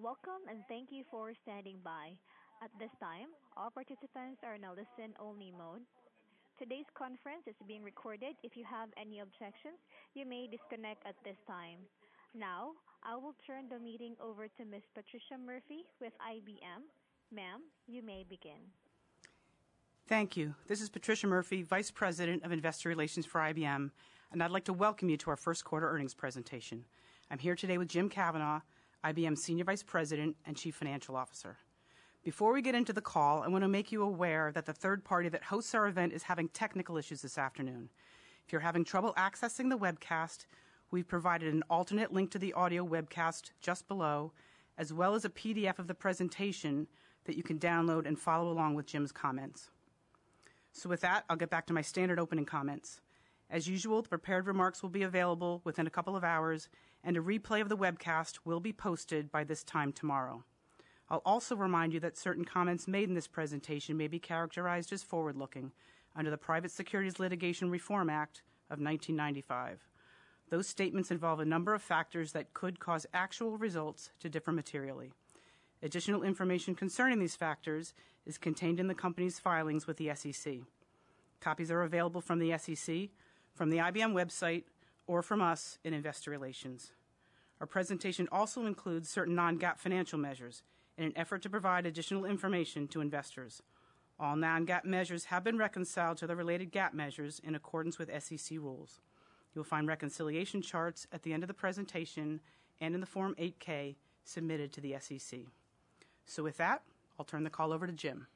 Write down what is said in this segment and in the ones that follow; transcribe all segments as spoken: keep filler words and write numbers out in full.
Welcome and thank you for standing by. At this time, all participants are in a listen-only mode. Today's conference is being recorded. If you have any objections, you may disconnect at this time. Now, I will turn the meeting over to Miz Patricia Murphy with I B M. Ma'am, you may begin. Thank you. This is Patricia Murphy, Vice President of Investor Relations for I B M, and I'd like to welcome you to our first quarter earnings presentation. I'm here today with Jim Kavanaugh, I B M Senior Vice President and Chief Financial Officer. Before we get into the call, I want to make you aware that the third party that hosts our event is having technical issues this afternoon. If you're having trouble accessing the webcast, we've provided an alternate link to the audio webcast just below, as well as a P D F of the presentation that you can download and follow along with Jim's comments. So with that, I'll get back to my standard opening comments. As usual, the prepared remarks will be available within a couple of hours, and a replay of the webcast will be posted by this time tomorrow. I'll also remind you that certain comments made in this presentation may be characterized as forward-looking under the Private Securities Litigation Reform Act of nineteen ninety-five. Those statements involve a number of factors that could cause actual results to differ materially. Additional information concerning these factors is contained in the company's filings with the S E C. Copies are available from the S E C, from the I B M website, or from us in Investor Relations. Our presentation also includes certain non-GAAP financial measures in an effort to provide additional information to investors. All non-GAAP measures have been reconciled to the related GAAP measures in accordance with S E C rules. You'll find reconciliation charts at the end of the presentation and in the Form eight K submitted to the S E C. So with that, I'll turn the call over to Jim.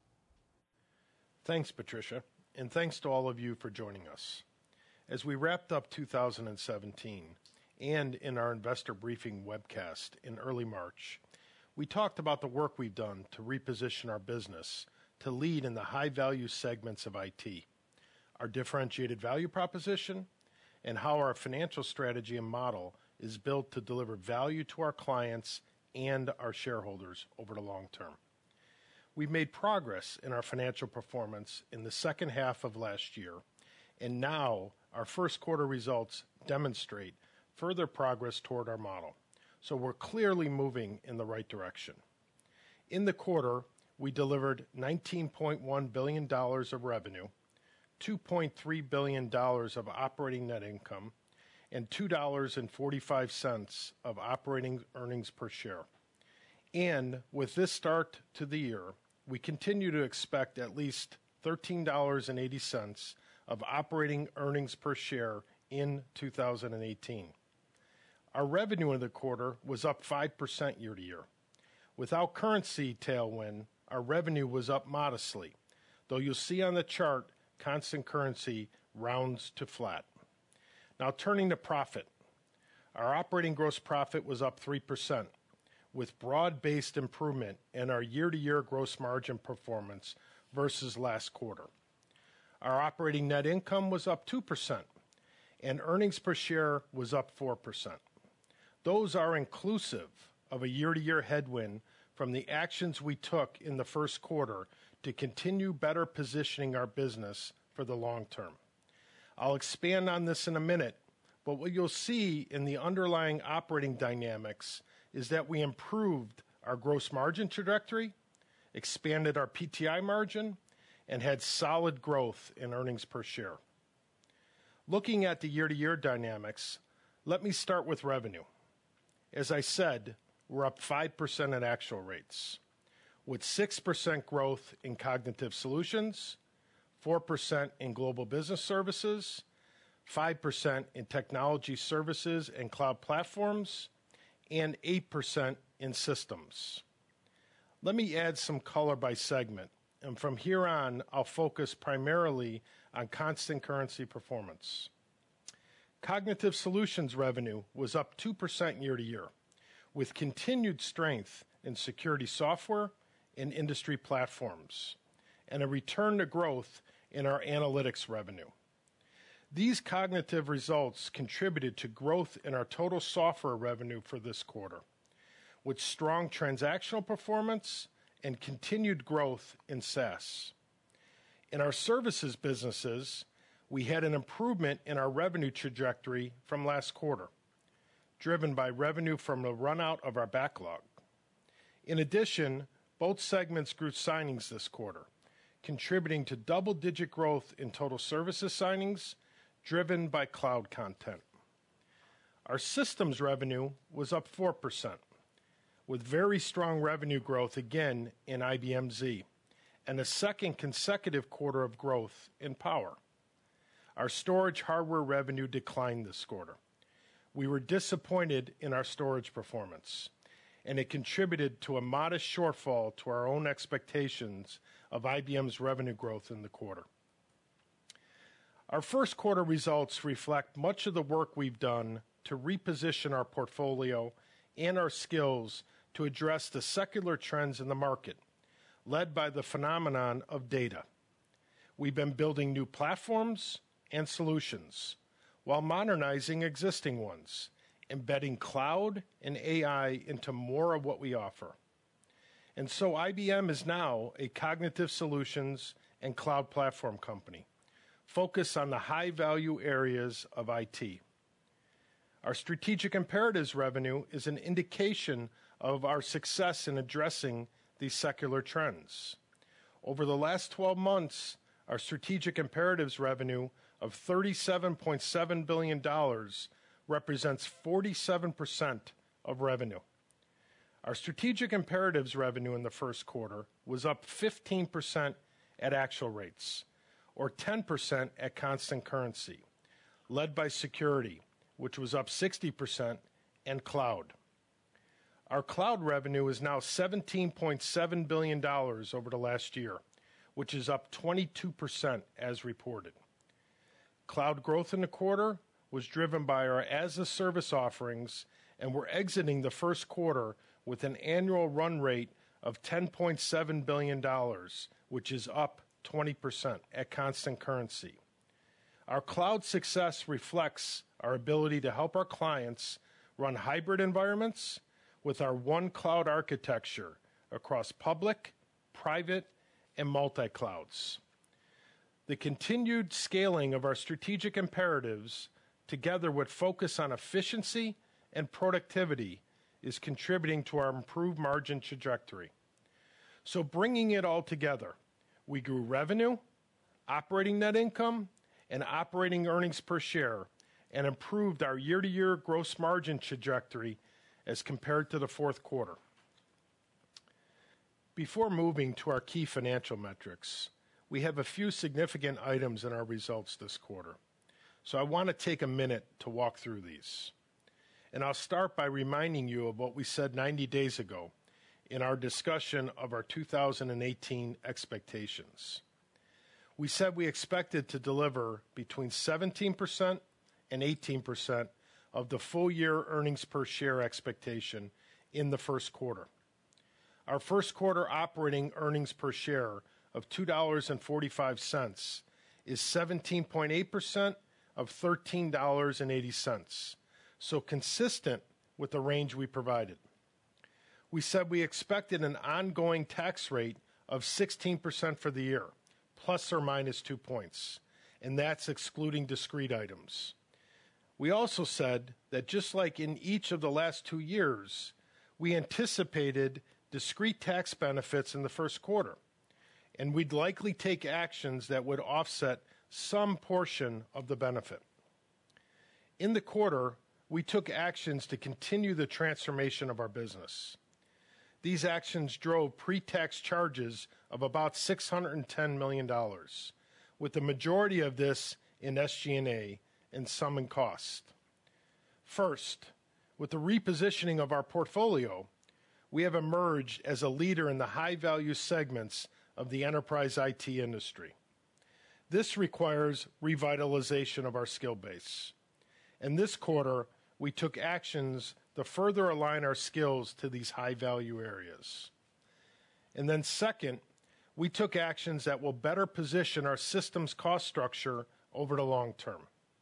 Thanks, Patricia, and thanks to all of you for joining us. As we wrapped up two thousand seventeen and in our investor briefing webcast in early March, we talked about the work we've done to reposition our business to lead in the high-value segments of I T, our differentiated value proposition, and how our financial strategy and model is built to deliver value to our clients and our shareholders over the long term. We've made progress in our financial performance in the second half of last year, and now our first quarter results demonstrate further progress toward our model. So we're clearly moving in the right direction. In the quarter, we delivered nineteen point one billion dollars of revenue, two point three billion dollars of operating net income, and two dollars and forty-five cents of operating earnings per share. And with this start to the year, we continue to expect at least thirteen dollars and eighty cents of operating earnings per share in two thousand eighteen. Our revenue in the quarter was up five percent year to year. Without currency tailwind, our revenue was up modestly, though you'll see on the chart constant currency rounds to flat. Now turning to profit. Our operating gross profit was up three percent, with broad-based improvement in our year-to-year gross margin performance versus last quarter. Our operating net income was up two percent, and earnings per share was up four percent. Those are inclusive of a year-to-year headwind from the actions we took in the first quarter to continue better positioning our business for the long term. I'll expand on this in a minute, but what you'll see in the underlying operating dynamics is that we improved our gross margin trajectory, expanded our P T I margin, and had solid growth in earnings per share. Looking at the year-to-year dynamics, let me start with revenue. As I said, we're up five percent at actual rates, with six percent growth in Cognitive Solutions, four percent in Global Business Services, five percent in Technology Services and Cloud Platforms, and eight percent in Systems. Let me add some color by segment, and from here on, I'll focus primarily on constant currency performance. Cognitive Solutions revenue was up two percent year to year, with continued strength in security software and industry platforms, and a return to growth in our analytics revenue. These cognitive results contributed to growth in our total software revenue for this quarter, with strong transactional performance and continued growth in SaaS. In our services businesses, we had an improvement in our revenue trajectory from last quarter, driven by revenue from the runout of our backlog. In addition, both segments grew signings this quarter, contributing to double-digit growth in total services signings, driven by cloud content. Our systems revenue was up four percent, with very strong revenue growth again in I B M Z, and a second consecutive quarter of growth in power. Our storage hardware revenue declined this quarter. We were disappointed in our storage performance, and it contributed to a modest shortfall to our own expectations of I B M's revenue growth in the quarter. Our first quarter results reflect much of the work we've done to reposition our portfolio and our skills to address the secular trends in the market, led by the phenomenon of data. We've been building new platforms and solutions while modernizing existing ones, embedding cloud and A I into more of what we offer. And so I B M is now a cognitive solutions and cloud platform company, focused on the high-value areas of I T. Our strategic imperatives revenue is an indication of our success in addressing these secular trends. Over the last twelve months, our strategic imperatives revenue of thirty-seven point seven billion dollars represents forty-seven percent of revenue. Our strategic imperatives revenue in the first quarter was up fifteen percent at actual rates, or ten percent at constant currency, led by security, which was up sixty percent, and cloud. Our cloud revenue is now seventeen point seven billion dollars over the last year, which is up twenty-two percent as reported. Cloud growth in the quarter was driven by our as-a-service offerings, and we're exiting the first quarter with an annual run rate of ten point seven billion dollars, which is up twenty percent at constant currency. Our cloud success reflects our ability to help our clients run hybrid environments with our one cloud architecture across public, private, and multi-clouds. The continued scaling of our strategic imperatives, together with focus on efficiency and productivity, is contributing to our improved margin trajectory. So bringing it all together, we grew revenue, operating net income, and operating earnings per share, and improved our year-to-year gross margin trajectory as compared to the fourth quarter. Before moving to our key financial metrics, we have a few significant items in our results this quarter. So I want to take a minute to walk through these. And I'll start by reminding you of what we said ninety days ago in our discussion of our two thousand eighteen expectations. We said we expected to deliver between seventeen percent and eighteen percent of the full-year earnings per share expectation in the first quarter. Our first quarter operating earnings per share of two dollars and forty-five cents is seventeen point eight percent of thirteen dollars and eighty cents, so consistent with the range we provided. We said we expected an ongoing tax rate of sixteen percent for the year, plus or minus two points, and that's excluding discrete items. We also said that just like in each of the last two years, we anticipated discrete tax benefits in the first quarter, and we'd likely take actions that would offset some portion of the benefit. In the quarter, we took actions to continue the transformation of our business. These actions drove pre-tax charges of about six hundred ten million dollars, with the majority of this in S G and A and some in cost. First, with the repositioning of our portfolio, we have emerged as a leader in the high-value segments of the enterprise I T industry. This requires revitalization of our skill base. And this quarter, we took actions to further align our skills to these high-value areas. And then second, we took actions that will better position our systems cost structure over the long term.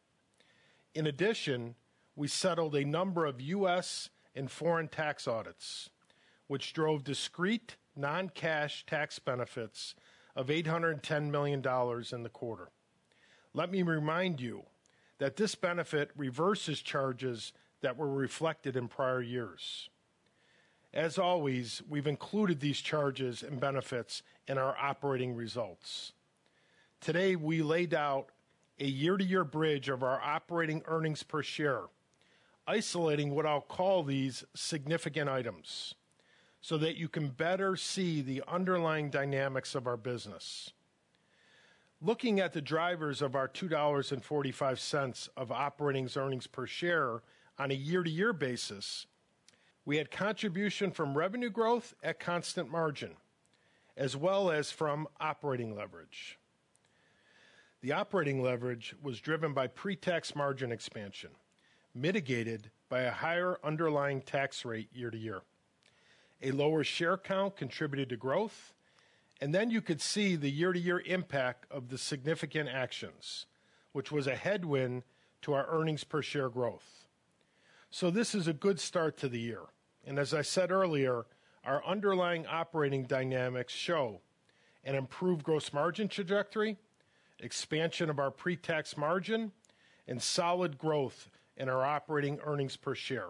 In addition, we settled a number of U S and foreign tax audits, which drove discrete non-cash tax benefits of eight hundred ten million dollars in the quarter. Let me remind you that this benefit reverses charges that were reflected in prior years. As always, we've included these charges and benefits in our operating results. Today, we laid out a year-to-year bridge of our operating earnings per share, isolating what I'll call these significant items, so that you can better see the underlying dynamics of our business. Looking at the drivers of our two dollars and forty-five cents of operating earnings per share on a year-to-year basis, we had contribution from revenue growth at constant margin, as well as from operating leverage. The operating leverage was driven by pre-tax margin expansion, mitigated by a higher underlying tax rate year to year. A lower share count contributed to growth, and then you could see the year-to-year impact of the significant actions, which was a headwind to our earnings per share growth. So this is a good start to the year. And as I said earlier, our underlying operating dynamics show an improved gross margin trajectory, expansion of our pre-tax margin, and solid growth in our operating earnings per share.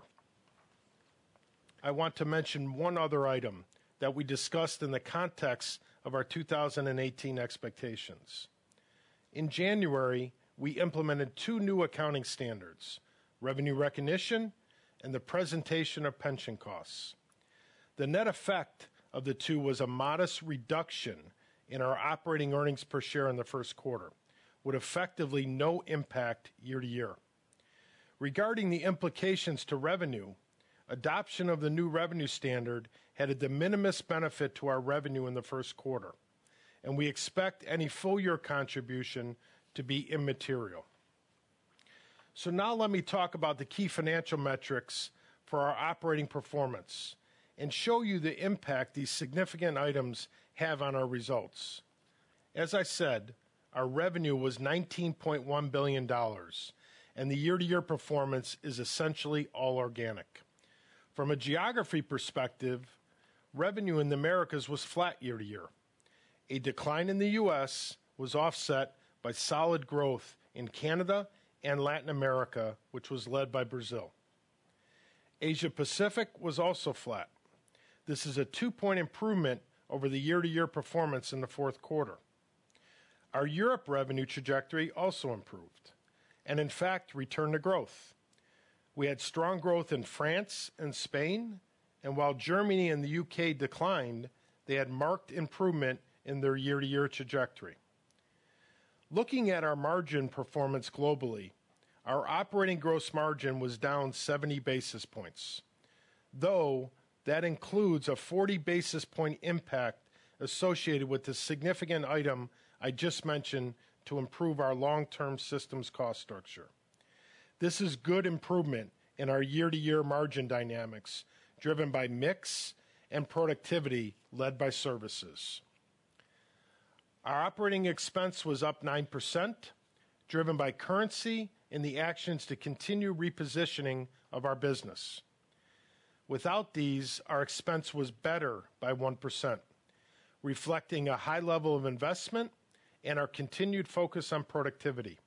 I want to mention one other item that we discussed in the context of our two thousand eighteen expectations. In January, we implemented two new accounting standards, revenue recognition and the presentation of pension costs. The net effect of the two was a modest reduction in our operating earnings per share in the first quarter, with effectively no impact year to year. Regarding the implications to revenue, adoption of the new revenue standard had a de minimis benefit to our revenue in the first quarter, and we expect any full-year contribution to be immaterial. So now let me talk about the key financial metrics for our operating performance and show you the impact these significant items have on our results. As I said, our revenue was nineteen point one billion dollars, and the year-to-year performance is essentially all organic. From a geography perspective, revenue in the Americas was flat year to year. A decline in the U S was offset by solid growth in Canada and Latin America, which was led by Brazil. Asia Pacific was also flat. This is a two-point improvement over the year-to-year performance in the fourth quarter. Our Europe revenue trajectory also improved, and in fact returned to growth. We had strong growth in France and Spain, and while Germany and the U K declined, they had marked improvement in their year-to-year trajectory. Looking at our margin performance globally, our operating gross margin was down seventy basis points, though that includes a forty basis point impact associated with the significant item I just mentioned to improve our long-term systems cost structure. This is good improvement in our year-to-year margin dynamics, driven by mix and productivity led by services. Our operating expense was up nine percent, driven by currency and the actions to continue repositioning of our business. Without these, our expense was better by one percent, reflecting a high level of investment and our continued focus on productivity.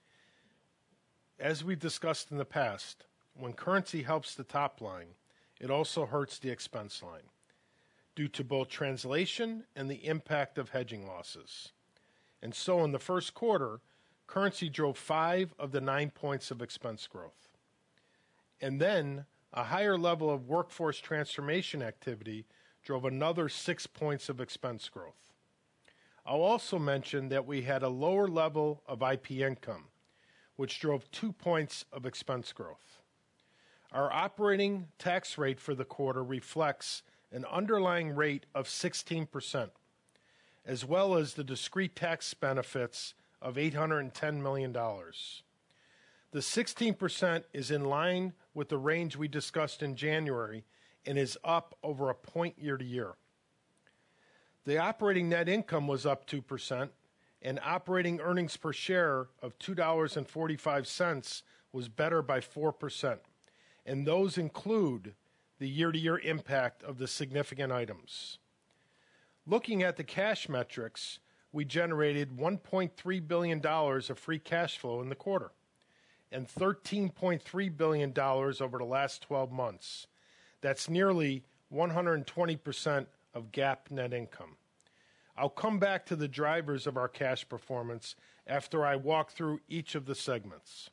As we've discussed in the past, when currency helps the top line, it also hurts the expense line due to both translation and the impact of hedging losses. And so in the first quarter, currency drove five of the nine points of expense growth. And then a higher level of workforce transformation activity drove another six points of expense growth. I'll also mention that we had a lower level of I P income, which drove two points of expense growth. Our operating tax rate for the quarter reflects an underlying rate of sixteen percent, as well as the discrete tax benefits of eight hundred ten million dollars. The sixteen percent is in line with the range we discussed in January and is up over a point year to year. The operating net income was up two percent, and operating earnings per share of two dollars and forty-five cents was better by four percent, and those include the year-to-year impact of the significant items. Looking at the cash metrics, we generated one point three billion dollars of free cash flow in the quarter and thirteen point three billion dollars over the last twelve months. That's nearly one hundred twenty percent of GAAP net income. I'll come back to the drivers of our cash performance after I walk through each of the segments.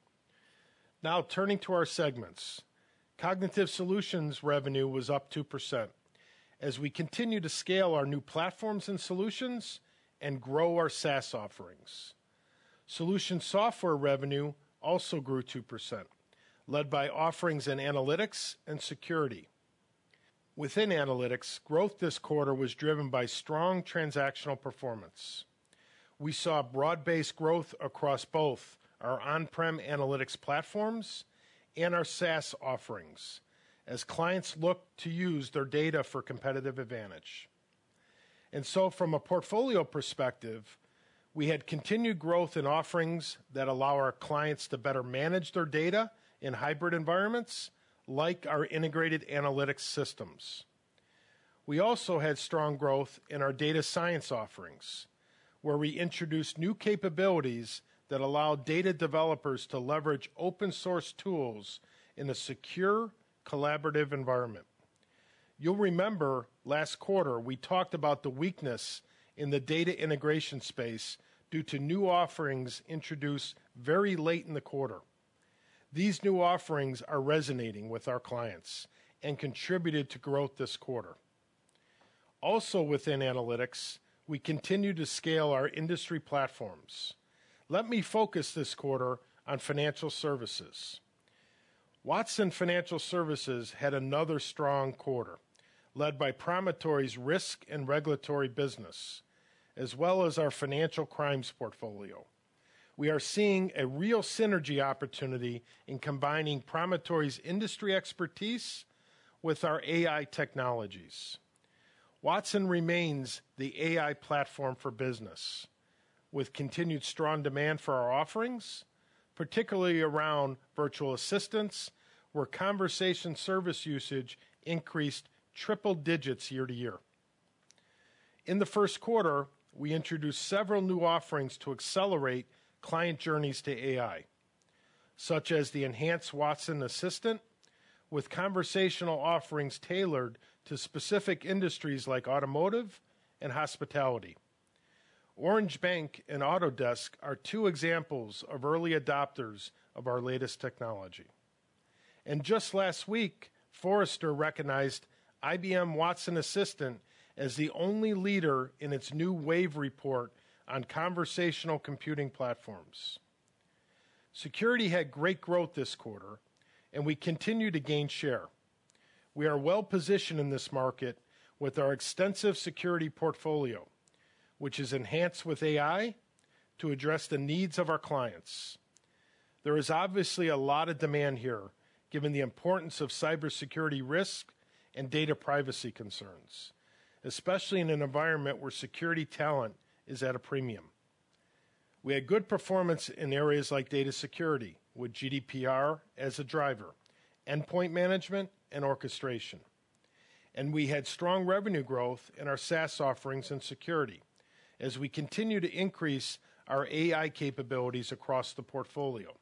Now, turning to our segments. Cognitive Solutions revenue was up two percent as we continue to scale our new platforms and solutions and grow our SaaS offerings. Solution software revenue also grew two percent, led by offerings in analytics and security. Within analytics, growth this quarter was driven by strong transactional performance. We saw broad-based growth across both our on-prem analytics platforms and our SaaS offerings as clients look to use their data for competitive advantage. And so from a portfolio perspective, we had continued growth in offerings that allow our clients to better manage their data in hybrid environments, like our integrated analytics systems. We also had strong growth in our data science offerings, where we introduced new capabilities that allow data developers to leverage open source tools in a secure, collaborative environment. You'll remember last quarter we talked about the weakness in the data integration space due to new offerings introduced very late in the quarter. These new offerings are resonating with our clients and contributed to growth this quarter. Also within analytics, we continue to scale our industry platforms. Let me focus this quarter on financial services. Watson Financial Services had another strong quarter, led by Promontory's risk and regulatory business, as well as our financial crimes portfolio. We are seeing a real synergy opportunity in combining Promontory's industry expertise with our A I technologies. Watson remains the A I platform for business, with continued strong demand for our offerings, particularly around virtual assistants, where conversation service usage increased triple digits year to year. In the first quarter, we introduced several new offerings to accelerate client journeys to A I, such as the enhanced Watson Assistant, with conversational offerings tailored to specific industries like automotive and hospitality. Orange Bank and Autodesk are two examples of early adopters of our latest technology. And just last week, Forrester recognized I B M Watson Assistant as the only leader in its new Wave report on conversational computing platforms. Security had great growth this quarter, and we continue to gain share. We are well positioned in this market with our extensive security portfolio, which is enhanced with A I to address the needs of our clients. There is obviously a lot of demand here, given the importance of cybersecurity risk and data privacy concerns, especially in an environment where security talent is at a premium. We had good performance in areas like data security, with G D P R as a driver, endpoint management, and orchestration. And we had strong revenue growth in our SaaS offerings and security, as we continue to increase our A I capabilities across the portfolio.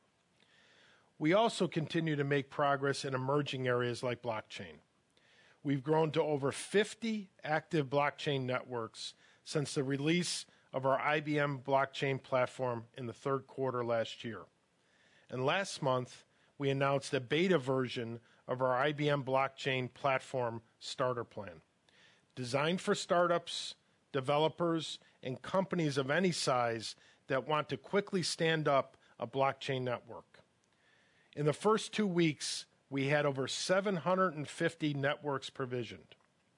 We also continue to make progress in emerging areas like blockchain. We've grown to over fifty active blockchain networks since the release of our I B M blockchain platform in the third quarter last year. And last month, we announced a beta version of our I B M blockchain platform starter plan, designed for startups, developers, and companies of any size that want to quickly stand up a blockchain network. In the first two weeks, we had over seven hundred fifty networks provisioned.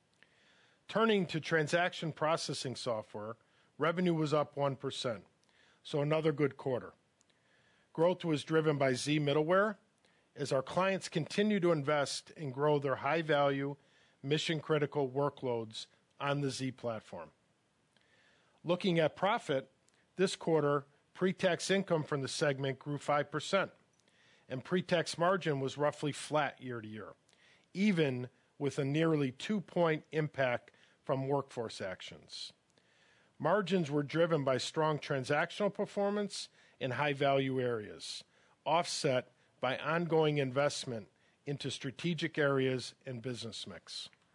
Turning to transaction processing software, revenue was up one percent, so another good quarter. Growth was driven by Z middleware, as our clients continue to invest and grow their high-value, mission-critical workloads on the Z platform. Looking at profit, this quarter, pre-tax income from the segment grew five percent, and pre-tax margin was roughly flat year to year, even with a nearly two-point impact from workforce actions. Margins were driven by strong transactional performance in high-value areas, offset by ongoing investment into strategic areas and business mix.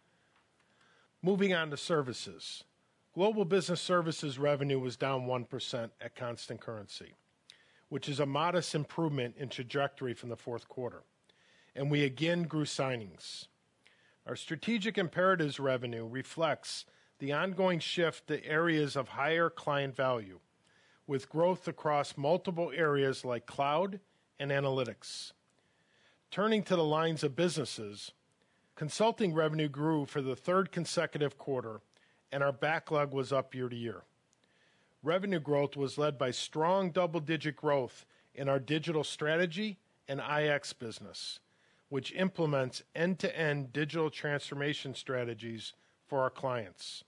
Moving on to services. Global Business Services revenue was down one percent at constant currency, which is a modest improvement in trajectory from the fourth quarter. And we again grew signings. Our strategic imperatives revenue reflects the ongoing shift to areas of higher client value, with growth across multiple areas like cloud and analytics. Turning to the lines of businesses, consulting revenue grew for the third consecutive quarter, and our backlog was up year to year. Revenue growth was led by strong double-digit growth in our digital strategy and I X business, which implements end-to-end digital transformation strategies for our clients.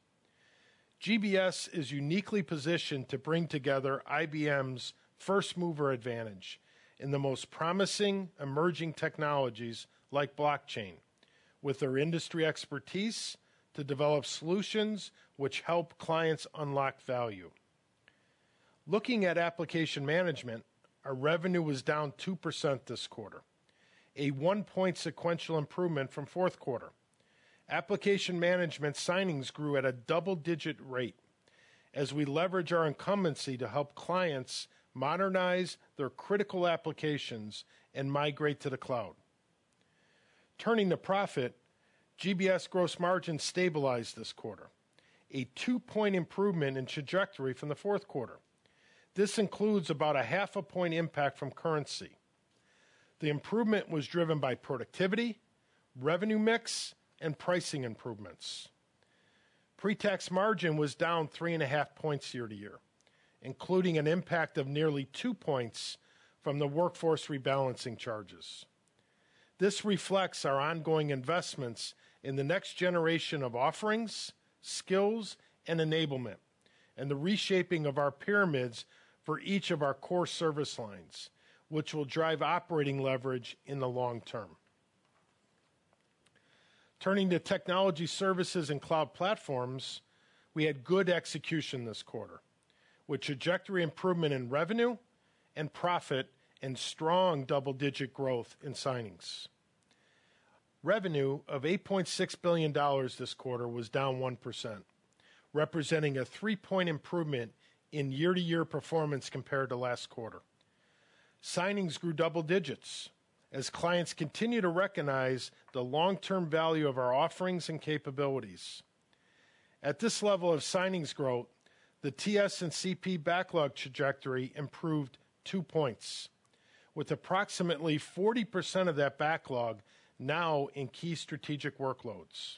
G B S is uniquely positioned to bring together I B M's first-mover advantage in the most promising emerging technologies like blockchain, with their industry expertise to develop solutions which help clients unlock value. Looking at application management, our revenue was down two percent this quarter, a one-point sequential improvement from fourth quarter. Application management signings grew at a double-digit rate as we leverage our incumbency to help clients modernize their critical applications and migrate to the cloud. Turning to profit, G B S gross margin stabilized this quarter, a two-point improvement in trajectory from the fourth quarter. This includes about a half a point impact from currency. The improvement was driven by productivity, revenue mix, and pricing improvements. Pre-tax margin was down three and a half points year to year, including an impact of nearly two points from the workforce rebalancing charges. This reflects our ongoing investments in the next generation of offerings, skills, and enablement, and the reshaping of our pyramids for each of our core service lines, which will drive operating leverage in the long term. Turning to technology services and cloud platforms, we had good execution this quarter, with trajectory improvement in revenue and profit and strong double-digit growth in signings. Revenue of eight point six billion dollars this quarter was down one percent, representing a three-point improvement in year-to-year performance compared to last quarter. Signings grew double digits as clients continue to recognize the long-term value of our offerings and capabilities. At this level of signings growth, the T S and C P backlog trajectory improved two points, with approximately forty percent of that backlog now in key strategic workloads.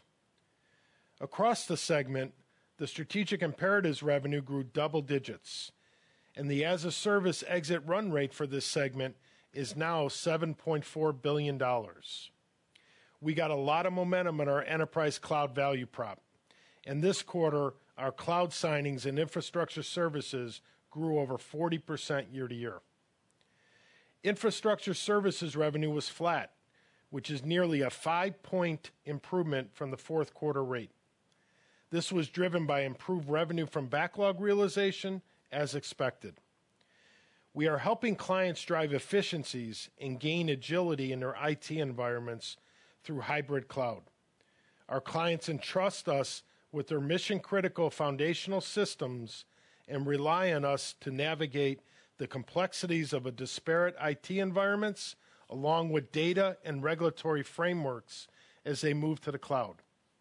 Across the segment, the strategic imperatives revenue grew double digits, and the as-a-service exit run rate for this segment is now seven point four billion dollars. We got a lot of momentum in our enterprise cloud value prop, and this quarter, our cloud signings and infrastructure services grew over forty percent year to year. Infrastructure services revenue was flat, which is nearly a five-point improvement from the fourth quarter rate. This was driven by improved revenue from backlog realization as expected. We are helping clients drive efficiencies and gain agility in their I T environments through hybrid cloud. Our clients entrust us with their mission-critical foundational systems and rely on us to navigate the complexities of a disparate I T environments along with data and regulatory frameworks as they move to the cloud.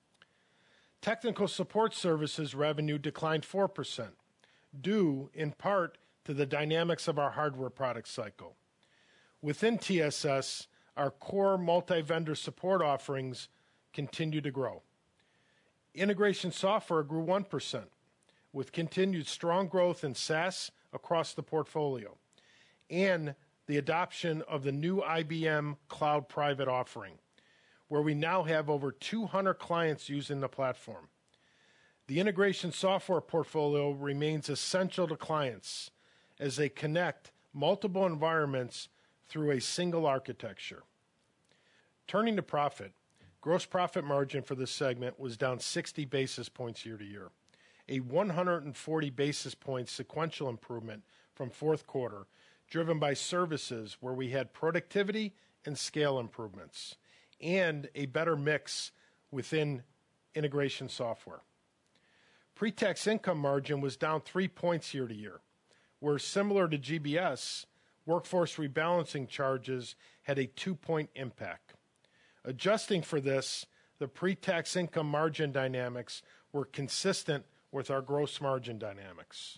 Technical support services revenue declined four percent, due in part to the dynamics of our hardware product cycle. Within T S S, our core multi-vendor support offerings continue to grow. Integration software grew one percent, with continued strong growth in SaaS across the portfolio, and the adoption of the new I B M Cloud Private offering, where we now have over two hundred clients using the platform. The integration software portfolio remains essential to clients as they connect multiple environments through a single architecture. Turning to profit, gross profit margin for this segment was down sixty basis points year to year, a one hundred forty basis point sequential improvement from fourth quarter, driven by services where we had productivity and scale improvements, and a better mix within integration software. Pre-tax income margin was down three points year to year, where similar to G B S, workforce rebalancing charges had a two-point impact. Adjusting for this, the pre-tax income margin dynamics were consistent with our gross margin dynamics.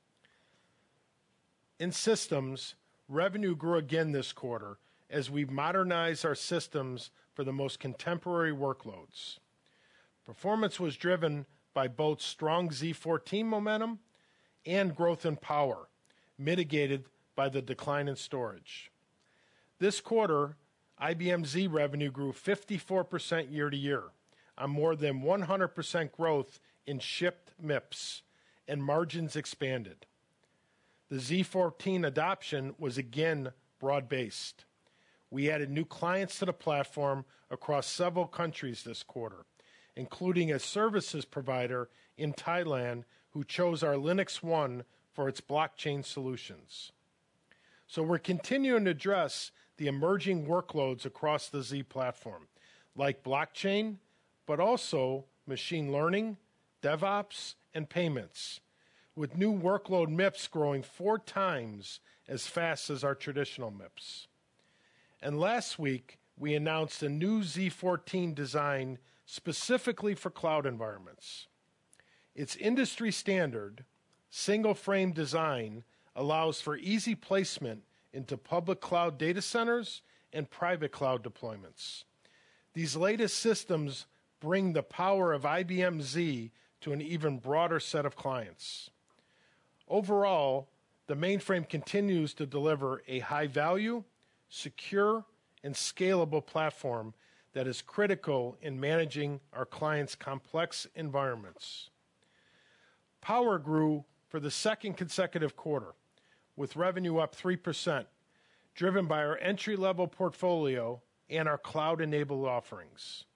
In systems, revenue grew again this quarter as we modernized our systems for the most contemporary workloads. Performance was driven by both strong Z fourteen momentum and growth in power, mitigated by the decline in storage. This quarter, I B M Z revenue grew fifty-four percent year to year on more than one hundred percent growth in shipped M I P S, and margins expanded. The Z fourteen adoption was again broad-based. We added new clients to the platform across several countries this quarter, including a services provider in Thailand who chose our Linux One for its blockchain solutions. So we're continuing to address the emerging workloads across the Z platform, like blockchain, but also machine learning, DevOps, and payments, with new workload M I P S growing four times as fast as our traditional M I P S. And last week, we announced a new Z fourteen design specifically for cloud environments. Its industry standard, single-frame design allows for easy placement into public cloud data centers and private cloud deployments. These latest systems bring the power of I B M Z to an even broader set of clients. Overall, the mainframe continues to deliver a high-value, secure, and scalable platform that is critical in managing our clients' complex environments. Power grew for the second consecutive quarter, with revenue up three percent, driven by our entry-level portfolio and our cloud-enabled offerings.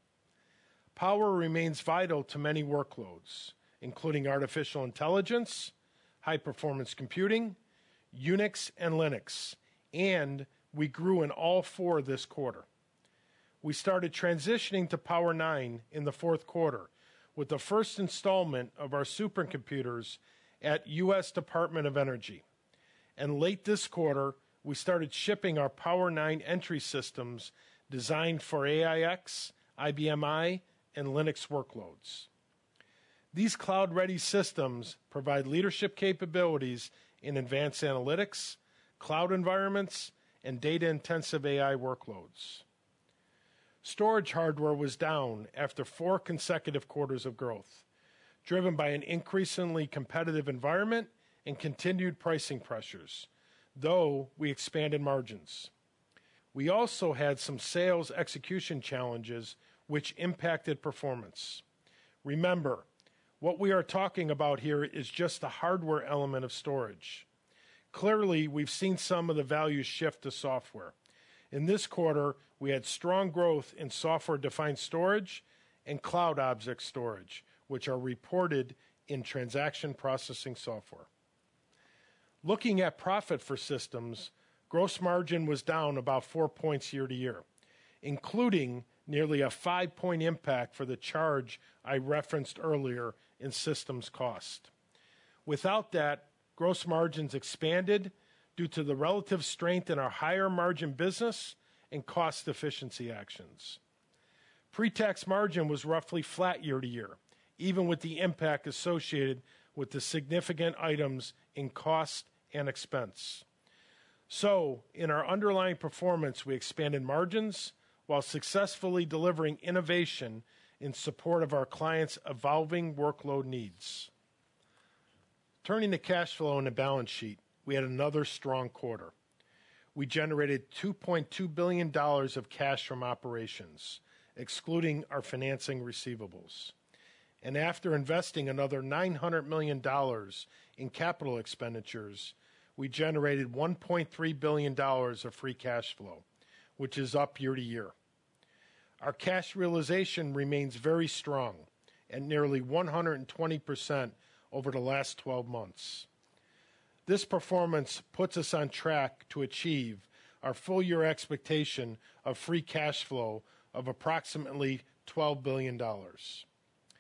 Power remains vital to many workloads, including artificial intelligence, high-performance computing, Unix, and Linux, and we grew in all four this quarter. We started transitioning to Power nine in the fourth quarter with the first installment of our supercomputers at U S Department of Energy. And late this quarter, we started shipping our Power nine entry systems designed for A I X, I B M I, and Linux workloads. These cloud-ready systems provide leadership capabilities in advanced analytics, cloud environments, and data-intensive A I workloads. Storage hardware was down after four consecutive quarters of growth, driven by an increasingly competitive environment and continued pricing pressures, though we expanded margins. We also had some sales execution challenges which impacted performance. Remember, what we are talking about here is just the hardware element of storage. Clearly, we've seen some of the value shift to software. In this quarter, we had strong growth in software-defined storage and cloud object storage, which are reported in transaction processing software. Looking at profit for systems, gross margin was down about four points year to year, including nearly a five-point impact for the charge I referenced earlier in systems cost. Without that, gross margins expanded due to the relative strength in our higher margin business and cost efficiency actions. Pre-tax margin was roughly flat year to year, even with the impact associated with the significant items in cost and expense. So, in our underlying performance, we expanded margins while successfully delivering innovation in support of our clients' evolving workload needs. Turning to cash flow and the balance sheet, we had another strong quarter. We generated two point two billion dollars of cash from operations, excluding our financing receivables. And after investing another nine hundred million dollars in capital expenditures, we generated one point three billion dollars of free cash flow, which is up year to year. Our cash realization remains very strong at nearly one hundred twenty percent over the last twelve months. This performance puts us on track to achieve our full-year expectation of free cash flow of approximately twelve billion dollars.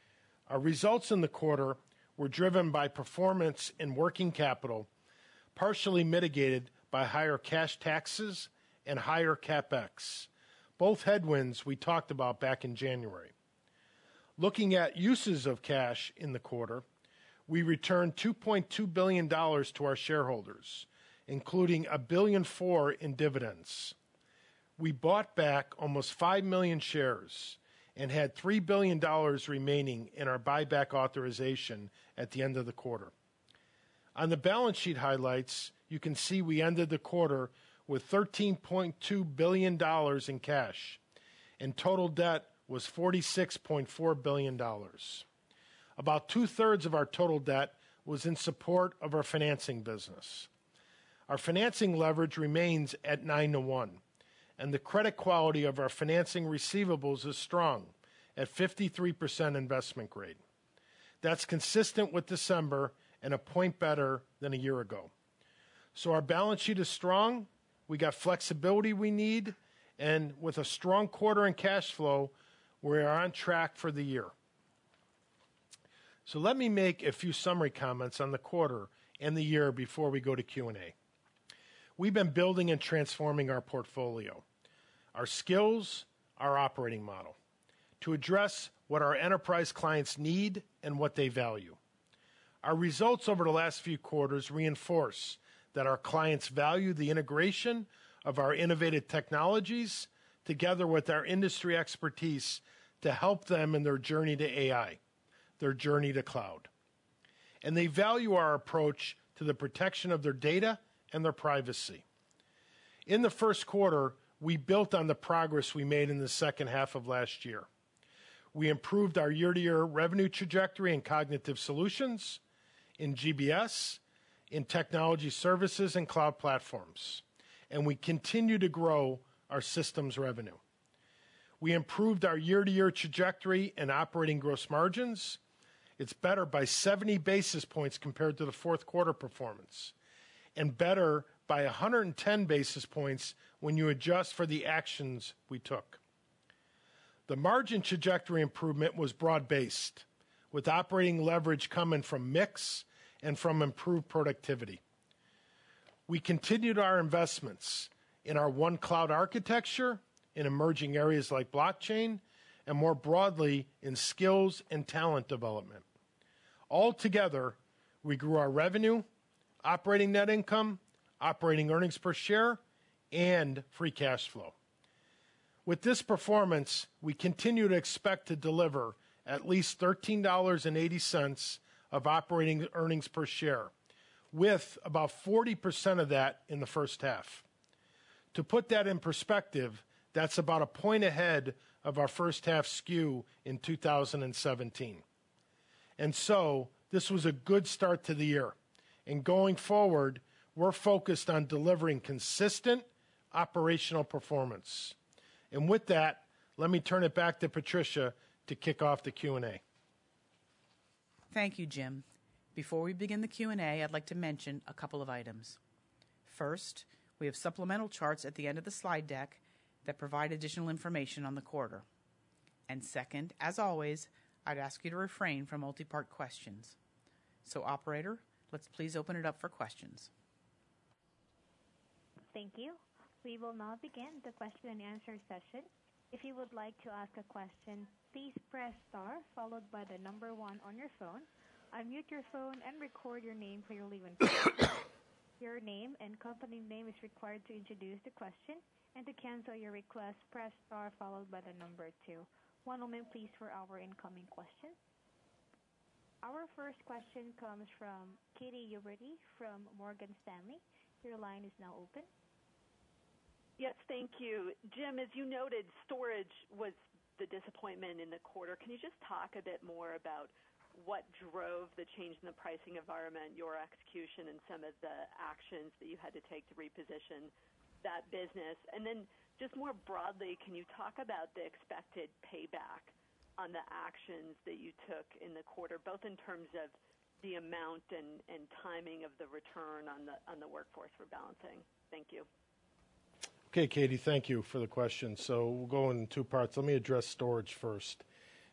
Our results in the quarter were driven by performance in working capital, partially mitigated by higher cash taxes and higher CapEx, both headwinds we talked about back in January. Looking at uses of cash in the quarter, we returned two point two billion dollars to our shareholders, including one billion four dollars in dividends. We bought back almost five million shares and had three billion dollars remaining in our buyback authorization at the end of the quarter. On the balance sheet highlights, you can see we ended the quarter with thirteen point two billion dollars in cash, and total debt was forty-six point four billion dollars. About two-thirds of our total debt was in support of our financing business. Our financing leverage remains at nine to one, and the credit quality of our financing receivables is strong at fifty-three percent investment grade. That's consistent with December and a point better than a year ago. So our balance sheet is strong, we got flexibility we need, and with a strong quarter in cash flow, we are on track for the year. So let me make a few summary comments on the quarter and the year before we go to Q and A. We've been building and transforming our portfolio, our skills, our operating model, to address what our enterprise clients need and what they value. Our results over the last few quarters reinforce that our clients value the integration of our innovative technologies together with our industry expertise to help them in their journey to A I, their journey to cloud. And they value our approach to the protection of their data and their privacy. In the first quarter, we built on the progress we made in the second half of last year. We improved our year-to-year revenue trajectory in cognitive solutions, in G B S, in technology services and cloud platforms, and we continue to grow our systems revenue. We improved our year-to-year trajectory in operating gross margins. It's better by seventy basis points compared to the fourth quarter performance, and better by one hundred ten basis points when you adjust for the actions we took. The margin trajectory improvement was broad-based, with operating leverage coming from mix and from improved productivity. We continued our investments in our one cloud architecture, in emerging areas like blockchain, and more broadly in skills and talent development. Altogether, we grew our revenue, operating net income, operating earnings per share, and free cash flow. With this performance, we continue to expect to deliver at least thirteen dollars and eighty cents of operating earnings per share, with about forty percent of that in the first half. To put that in perspective, that's about a point ahead of our first half skew in two thousand seventeen. And so, this was a good start to the year. And going forward, we're focused on delivering consistent operational performance. And with that, let me turn it back to Patricia to kick off the Q and A. Thank you, Jim. Before we begin the Q and A, I'd like to mention a couple of items. First, we have supplemental charts at the end of the slide deck that provide additional information on the quarter. And second, as always, I'd ask you to refrain from multi-part questions. So, operator, let's please open it up for questions. Thank you. We will now begin the question and answer session. If you would like to ask a question, please press star followed by the number one on your phone. Unmute your phone and record your name clearly when prompted. Your name and company name is required to introduce the question, and to cancel your request, press star followed by the number two. One moment, please, for our incoming question. Our first question comes from Katy Huberty from Morgan Stanley. Your line is now open. Yes, thank you. Jim, as you noted, storage was the disappointment in the quarter. Can you just talk a bit more about what drove the change in the pricing environment, your execution, and some of the actions that you had to take to reposition that business? And then just more broadly, can you talk about the expected payback on the actions that you took in the quarter, both in terms of the amount and, and timing of the return on the on the workforce rebalancing? Thank you. Okay, Katie, thank you for the question. So we'll go in two parts. Let me address storage first.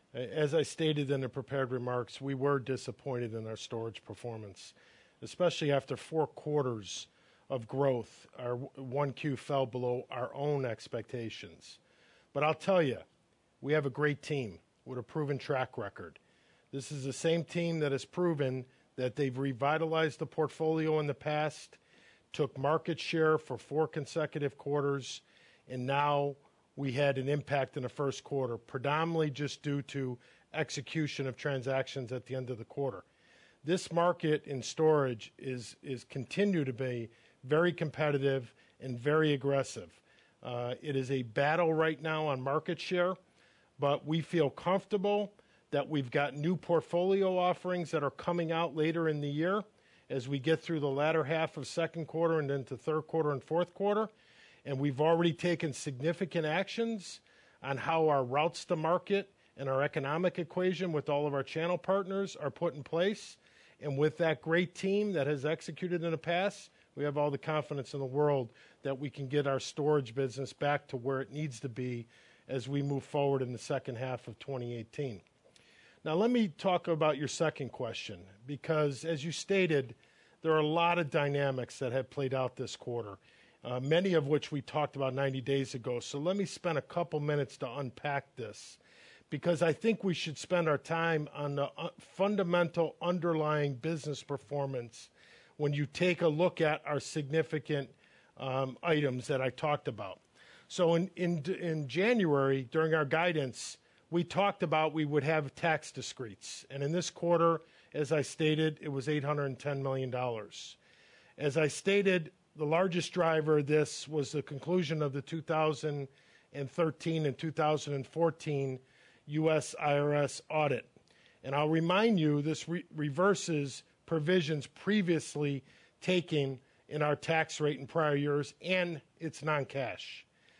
As I stated in the prepared remarks, we were disappointed in our storage performance, especially after four quarters of growth. Our one Q fell below our own expectations. But I'll tell you, we have a great team with a proven track record. This is the same team that has proven that they've revitalized the portfolio in the past, took market share for four consecutive quarters, and now we had an impact in the first quarter, predominantly just due to execution of transactions at the end of the quarter. This market in storage is, is continue to be very competitive and very aggressive. Uh, it is a battle right now on market share, but we feel comfortable that we've got new portfolio offerings that are coming out later in the year as we get through the latter half of second quarter and into third quarter and fourth quarter. And we've already taken significant actions on how our routes to market and our economic equation with all of our channel partners are put in place. And with that great team that has executed in the past, we have all the confidence in the world that we can get our storage business back to where it needs to be as we move forward in the second half of twenty eighteen. Now, let me talk about your second question, because as you stated, there are a lot of dynamics that have played out this quarter, uh, many of which we talked about ninety days ago. So let me spend a couple minutes to unpack this, because I think we should spend our time on the uh, fundamental underlying business performance when you take a look at our significant um, items that I talked about. So in, in, in January, during our guidance, we talked about we would have tax discretes. And in this quarter, as I stated, it was eight hundred ten million dollars. As I stated, the largest driver of this was the conclusion of the two thousand thirteen and two thousand fourteen U S I R S audit. And I'll remind you, this re- reverses provisions previously taken in our tax rate in prior years, and it's non-cash.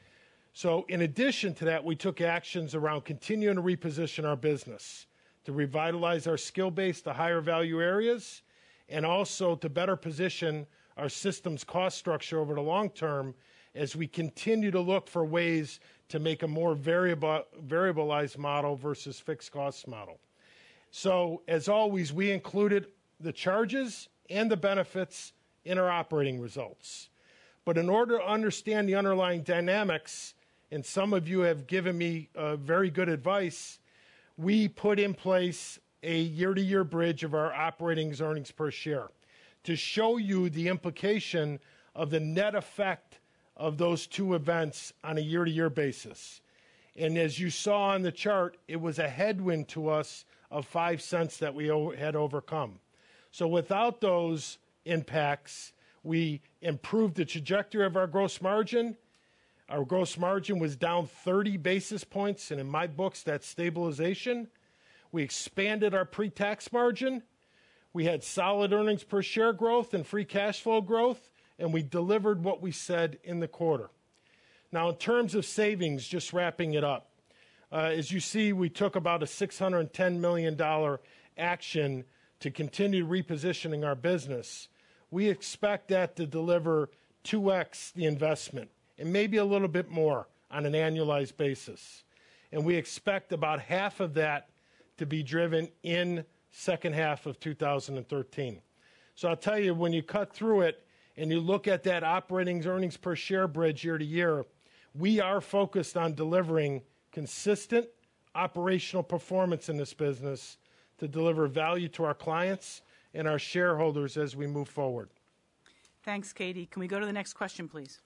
So in addition to that, we took actions around continuing to reposition our business, to revitalize our skill base to higher value areas, and also to better position our system's cost structure over the long term as we continue to look for ways to make a more variable, variabilized model versus fixed cost model. So as always, we included the charges and the benefits in our operating results. But in order to understand the underlying dynamics, and some of you have given me uh, very good advice, we put in place a year-to-year bridge of our operating earnings per share to show you the implication of the net effect of those two events on a year-to-year basis. And as you saw on the chart, it was a headwind to us of five cents that we o- had overcome. So without those impacts, we improved the trajectory of our gross margin. Our gross margin was down thirty basis points, and in my books, that's stabilization. We expanded our pre-tax margin. We had solid earnings per share growth and free cash flow growth, and we delivered what we said in the quarter. Now, in terms of savings, just wrapping it up, uh, as you see, we took about a six hundred ten million dollars action to continue repositioning our business. We expect that to deliver two X the investment, and maybe a little bit more on an annualized basis. And we expect about half of that to be driven in second half of two thousand thirteen. So I'll tell you, when you cut through it and you look at that operating earnings per share bridge year to year, we are focused on delivering consistent operational performance in this business to deliver value to our clients and our shareholders as we move forward. Thanks, Katie. Can we go to the next question, please?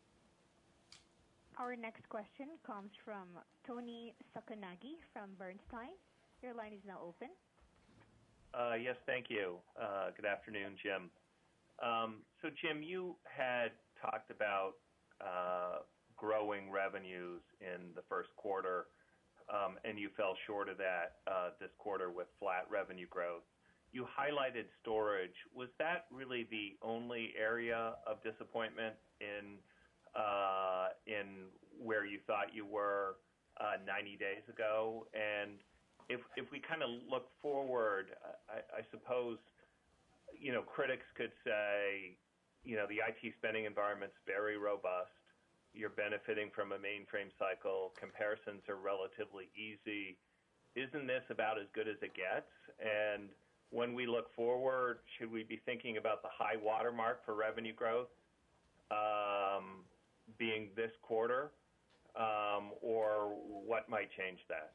Our next question comes from Tony Sacconaghi from Bernstein. Your line is now open. Uh, yes, thank you. Uh, good afternoon, Jim. Um, so, Jim, you had talked about uh, growing revenues in the first quarter, um, and you fell short of that uh, this quarter with flat revenue growth. You highlighted storage. Was that really the only area of disappointment in uh, in where you thought you were uh, ninety days ago? And if if we kind of look forward, I, I suppose, you know, critics could say, you know, the I T spending environment's very robust. You're benefiting from a mainframe cycle. Comparisons are relatively easy. isn't this about as good as it gets? And when we look forward, should we be thinking about the high watermark for revenue growth um, being this quarter, um, or what might change that?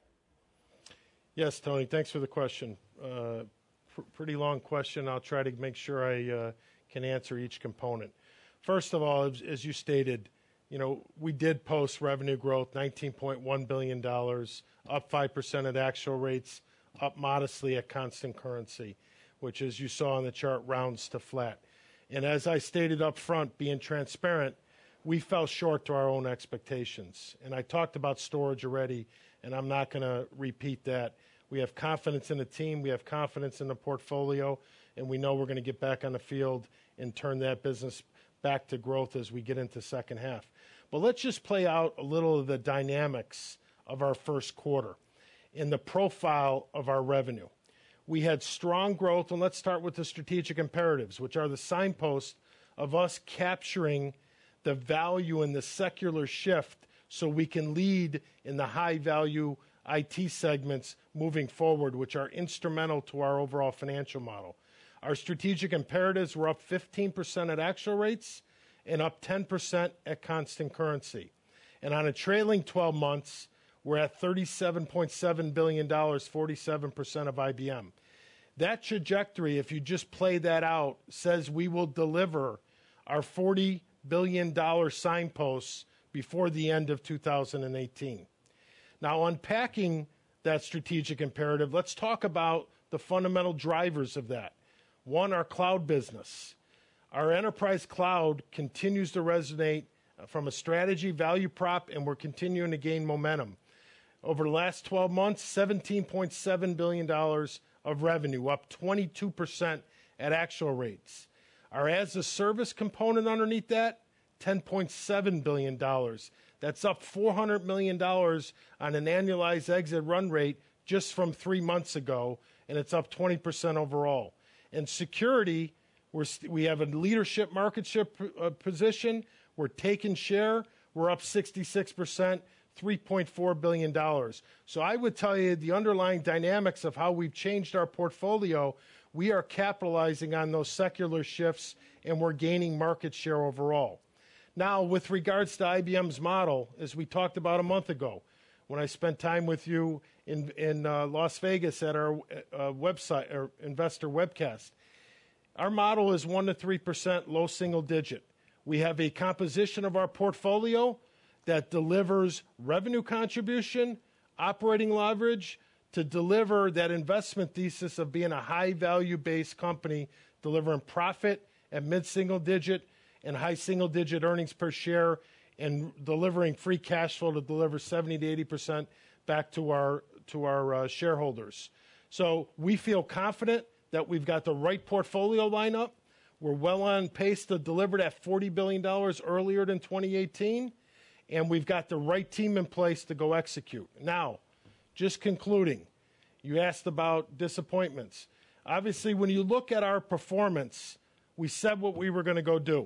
Yes, Tony, thanks for the question. Uh, pr- pretty long question. I'll try to make sure I uh, can answer each component. First of all, as, as you stated, you know, we did post revenue growth, nineteen point one billion dollars, up five percent at actual rates, up modestly at constant currency, which, as you saw on the chart, rounds to flat. And as I stated up front, being transparent, we fell short to our own expectations. And I talked about storage already, and I'm not going to repeat that. We have confidence in the team, we have confidence in the portfolio, and we know we're going to get back on the field and turn that business back to growth as we get into second half. But let's just play out a little of the dynamics of our first quarter in the profile of our revenue. We had strong growth, and let's start with the strategic imperatives, which are the signposts of us capturing the value in the secular shift so we can lead in the high-value I T segments moving forward, which are instrumental to our overall financial model. Our strategic imperatives were up fifteen percent at actual rates and up ten percent at constant currency. And on a trailing twelve months, we're at thirty-seven point seven billion dollars, forty-seven percent of I B M. That trajectory, if you just play that out, says we will deliver our forty billion dollars signposts before the end of two thousand eighteen. Now, unpacking that strategic imperative, let's talk about the fundamental drivers of that. One, our cloud business. Our enterprise cloud continues to resonate from a strategy, value prop, and we're continuing to gain momentum. Over the last twelve months, seventeen point seven billion dollars of revenue, up twenty-two percent at actual rates. Our as-a-service component underneath that, ten point seven billion dollars. That's up four hundred million dollars on an annualized exit run rate just from three months ago, and it's up twenty percent overall. In security, we're st- we have a leadership market share p- uh, position. We're taking share. We're up sixty-six percent, three point four billion dollars. So I would tell you the underlying dynamics of how we've changed our portfolio, we are capitalizing on those secular shifts, and we're gaining market share overall. Now, with regards to I B M's model, as we talked about a month ago, when I spent time with you in, in uh, Las Vegas at our uh, website, or investor webcast, our model is one to three percent low single digit. We have a composition of our portfolio that delivers revenue contribution, operating leverage, to deliver that investment thesis of being a high value-based company, delivering profit at mid-single digit and high single-digit earnings per share, and delivering free cash flow to deliver seventy to eighty percent back to our to our uh, shareholders. So we feel confident that we've got the right portfolio lineup. We're well on pace to deliver that forty billion dollars earlier than twenty eighteen, and we've got the right team in place to go execute. Now, just concluding, you asked about disappointments. Obviously, when you look at our performance, we said what we were going to go do.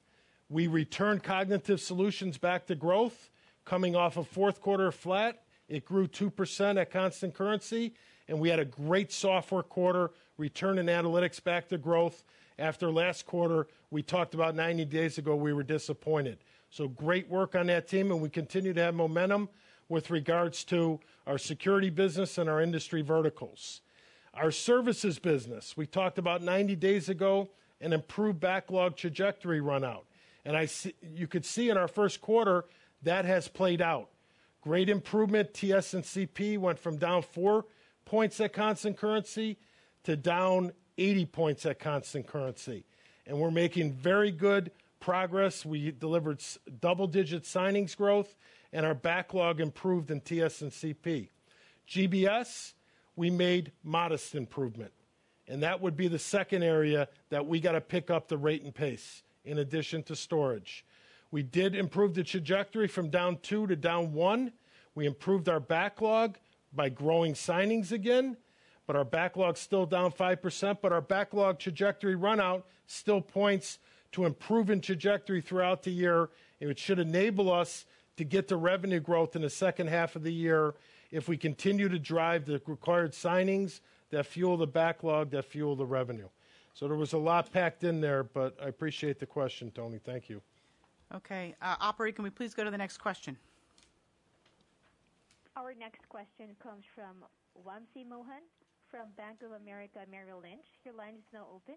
We returned Cognitive Solutions back to growth, coming off a fourth quarter flat. It grew two percent at constant currency, and we had a great software quarter, return in analytics back to growth. After last quarter, we talked about ninety days ago, we were disappointed. So great work on that team, and we continue to have momentum with regards to our security business and our industry verticals. Our services business, we talked about ninety days ago, an improved backlog trajectory run out. And I see, you could see in our first quarter that has played out. Great improvement. T S and C P went from down four points at constant currency to down eighty points at constant currency. And we're making very good progress. We delivered double-digit signings growth, and our backlog improved in T S and C P. G B S, we made modest improvement. And that would be the second area that we got to pick up the rate and pace, in addition to storage. We did improve the trajectory from down two to down one. We improved our backlog by growing signings again, but our backlog's still down five percent, but our backlog trajectory runout still points to improving trajectory throughout the year, and it should enable us to get to revenue growth in the second half of the year if we continue to drive the required signings that fuel the backlog, that fuel the revenue. So there was a lot packed in there, but I appreciate the question, Tony. Thank you. Okay. Uh, operator, can we please go to the next question? Our next question comes from Wamsi Mohan from Bank of America Merrill Lynch. Your line is now open.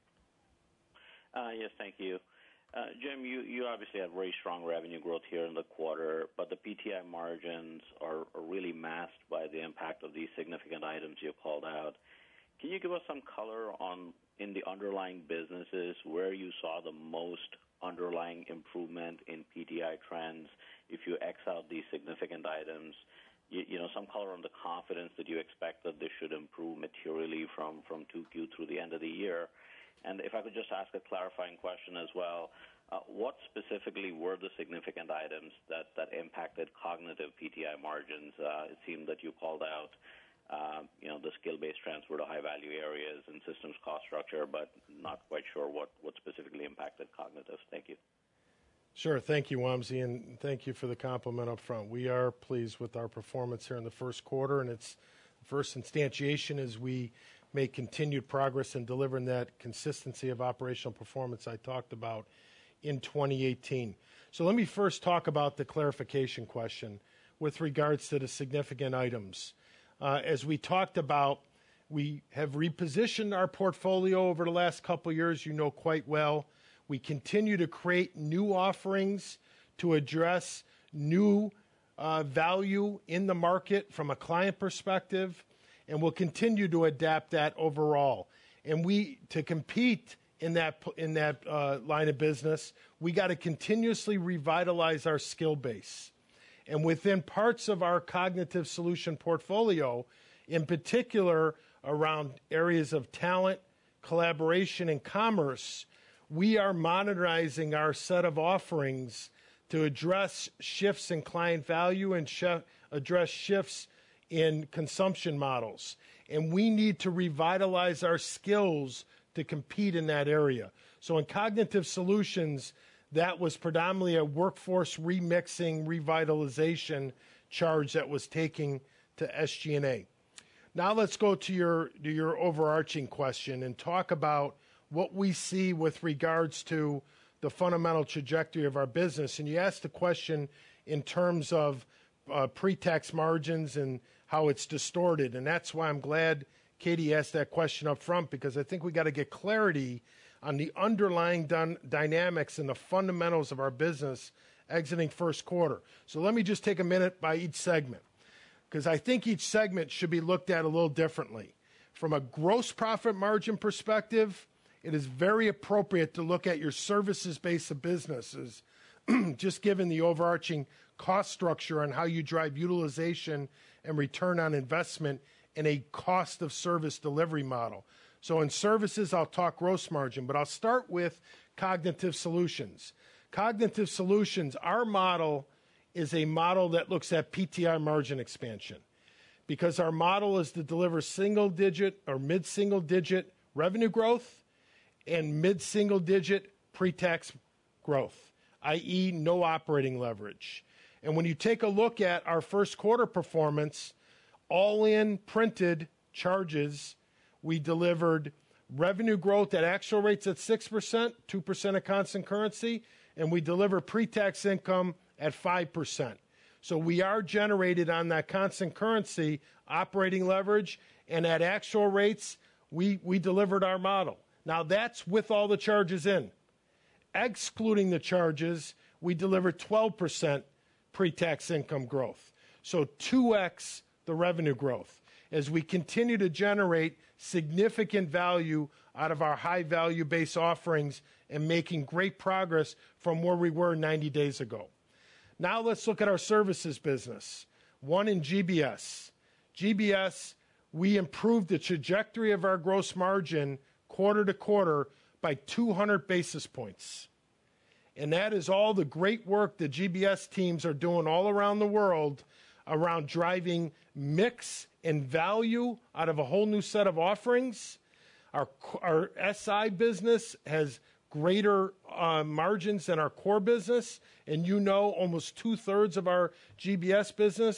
Uh, yes, thank you. Uh, Jim, you, you obviously had very strong revenue growth here in the quarter, but the P T I margins are, are really masked by the impact of these significant items you called out. Can you give us some color on, in the underlying businesses, where you saw the most underlying improvement in P T I trends if you X out these significant items? You, you know, some color on the confidence that you expect that this should improve materially from, from two Q through the end of the year. And if I could just ask a clarifying question as well, uh, what specifically were the significant items that, that impacted cognitive P T I margins? Uh, it seemed that you called out, uh, you know, the skill-based transfer to high-value areas and systems cost structure, but not quite sure what, what specifically impacted cognitive. Thank you. Sure. Thank you, Wamsi, and thank you for the compliment up front. We are pleased with our performance here in the first quarter, and it's first instantiation as we make continued progress in delivering that consistency of operational performance I talked about in twenty eighteen. So let me first talk about the clarification question with regards to the significant items. Uh, as we talked about, we have repositioned our portfolio over the last couple of years, you know quite well. We continue to create new offerings to address new uh, value in the market from a client perspective, and we'll continue to adapt that overall. And we, to compete in that in that uh, line of business, we got to continuously revitalize our skill base. And within parts of our cognitive solution portfolio, in particular around areas of talent, collaboration, and commerce, we are modernizing our set of offerings to address shifts in client value and sh- address shifts in consumption models. And we need to revitalize our skills to compete in that area. So in cognitive solutions, that was predominantly a workforce remixing, revitalization charge that was taking to S G and A. Now let's go to your, to your overarching question and talk about what we see with regards to the fundamental trajectory of our business. And you asked the question in terms of uh, pre-tax margins and how it's distorted. And that's why I'm glad Katie asked that question up front, because I think we got to get clarity on the underlying dun- dynamics and the fundamentals of our business exiting first quarter. So let me just take a minute by each segment, because I think each segment should be looked at a little differently. From a gross profit margin perspective, it is very appropriate to look at your services base of businesses, just given the overarching cost structure and how you drive utilization and return on investment in a cost of service delivery model. So in services, I'll talk gross margin, but I'll start with cognitive solutions. Cognitive solutions, our model is a model that looks at P T I margin expansion, because our model is to deliver single-digit or mid-single-digit revenue growth and mid-single-digit pre-tax growth, that is no operating leverage. And when you take a look at our first quarter performance, all-in printed charges, we delivered revenue growth at actual rates at six percent, two percent of constant currency, and we deliver pre-tax income at five percent. So we are generated on that constant currency operating leverage, and at actual rates, we, we delivered our model. Now, that's with all the charges in. Excluding the charges, we delivered twelve percent pre-tax income growth. So two X the revenue growth as we continue to generate significant value out of our high-value base offerings and making great progress from where we were ninety days ago. Now let's look at our services business. One in G B S. G B S, we improved the trajectory of our gross margin quarter to quarter by two hundred basis points. And that is all the great work the G B S teams are doing all around the world around driving mix and value out of a whole new set of offerings. Our, our S I business has greater uh, margins than our core business. And you know almost two-thirds of our G B S business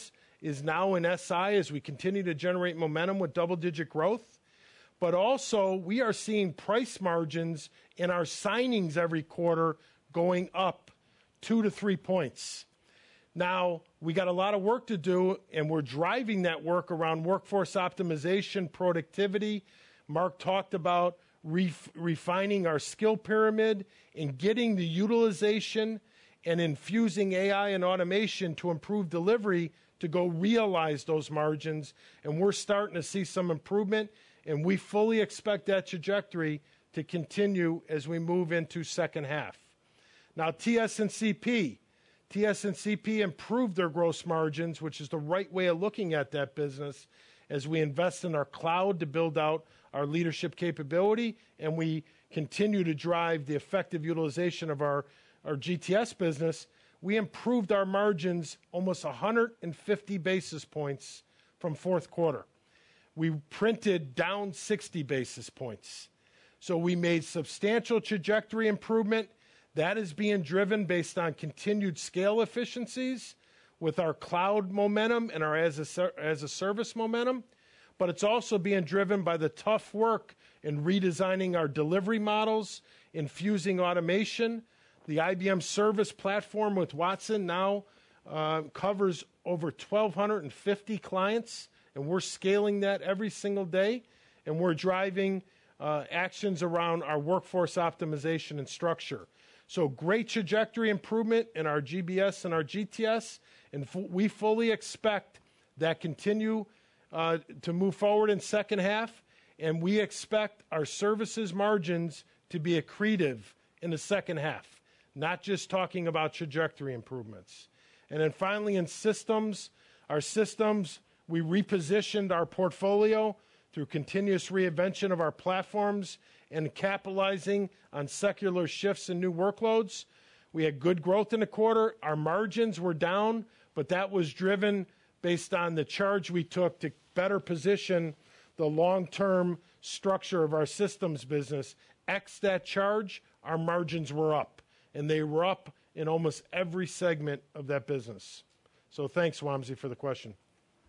is now in S I as we continue to generate momentum with double-digit growth. But also, we are seeing price margins in our signings every quarter going up two to three points. Now, we got a lot of work to do, and we're driving that work around workforce optimization, productivity. Mark talked about ref- refining our skill pyramid and getting the utilization and infusing A I and automation to improve delivery to go realize those margins. And we're starting to see some improvement, and we fully expect that trajectory to continue as we move into second half. Now, T S and C P. T S and C P improved their gross margins, which is the right way of looking at that business, as we invest in our cloud to build out our leadership capability, and we continue to drive the effective utilization of our, our G T S business. We improved our margins almost one hundred fifty basis points from fourth quarter. We printed down sixty basis points. So we made substantial trajectory improvement. That is being driven based on continued scale efficiencies with our cloud momentum and our as a, as a service momentum. But it's also being driven by the tough work in redesigning our delivery models, infusing automation. The I B M Service Platform with Watson now uh, covers over twelve fifty clients, and we're scaling that every single day. And we're driving uh, actions around our workforce optimization and structure. So great trajectory improvement in our G B S and our G T S, and f- we fully expect that continue uh, to move forward in second half, and we expect our services margins to be accretive in the second half, not just talking about trajectory improvements. And then finally in systems, our systems, we repositioned our portfolio through continuous reinvention of our platforms and capitalizing on secular shifts and new workloads. We had good growth in the quarter. Our margins were down, but that was driven based on the charge we took to better position the long-term structure of our systems business. X that charge, our margins were up, and they were up in almost every segment of that business. So thanks, Wamsi, for the question.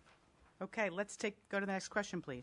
Okay, let's take go to the next question, please.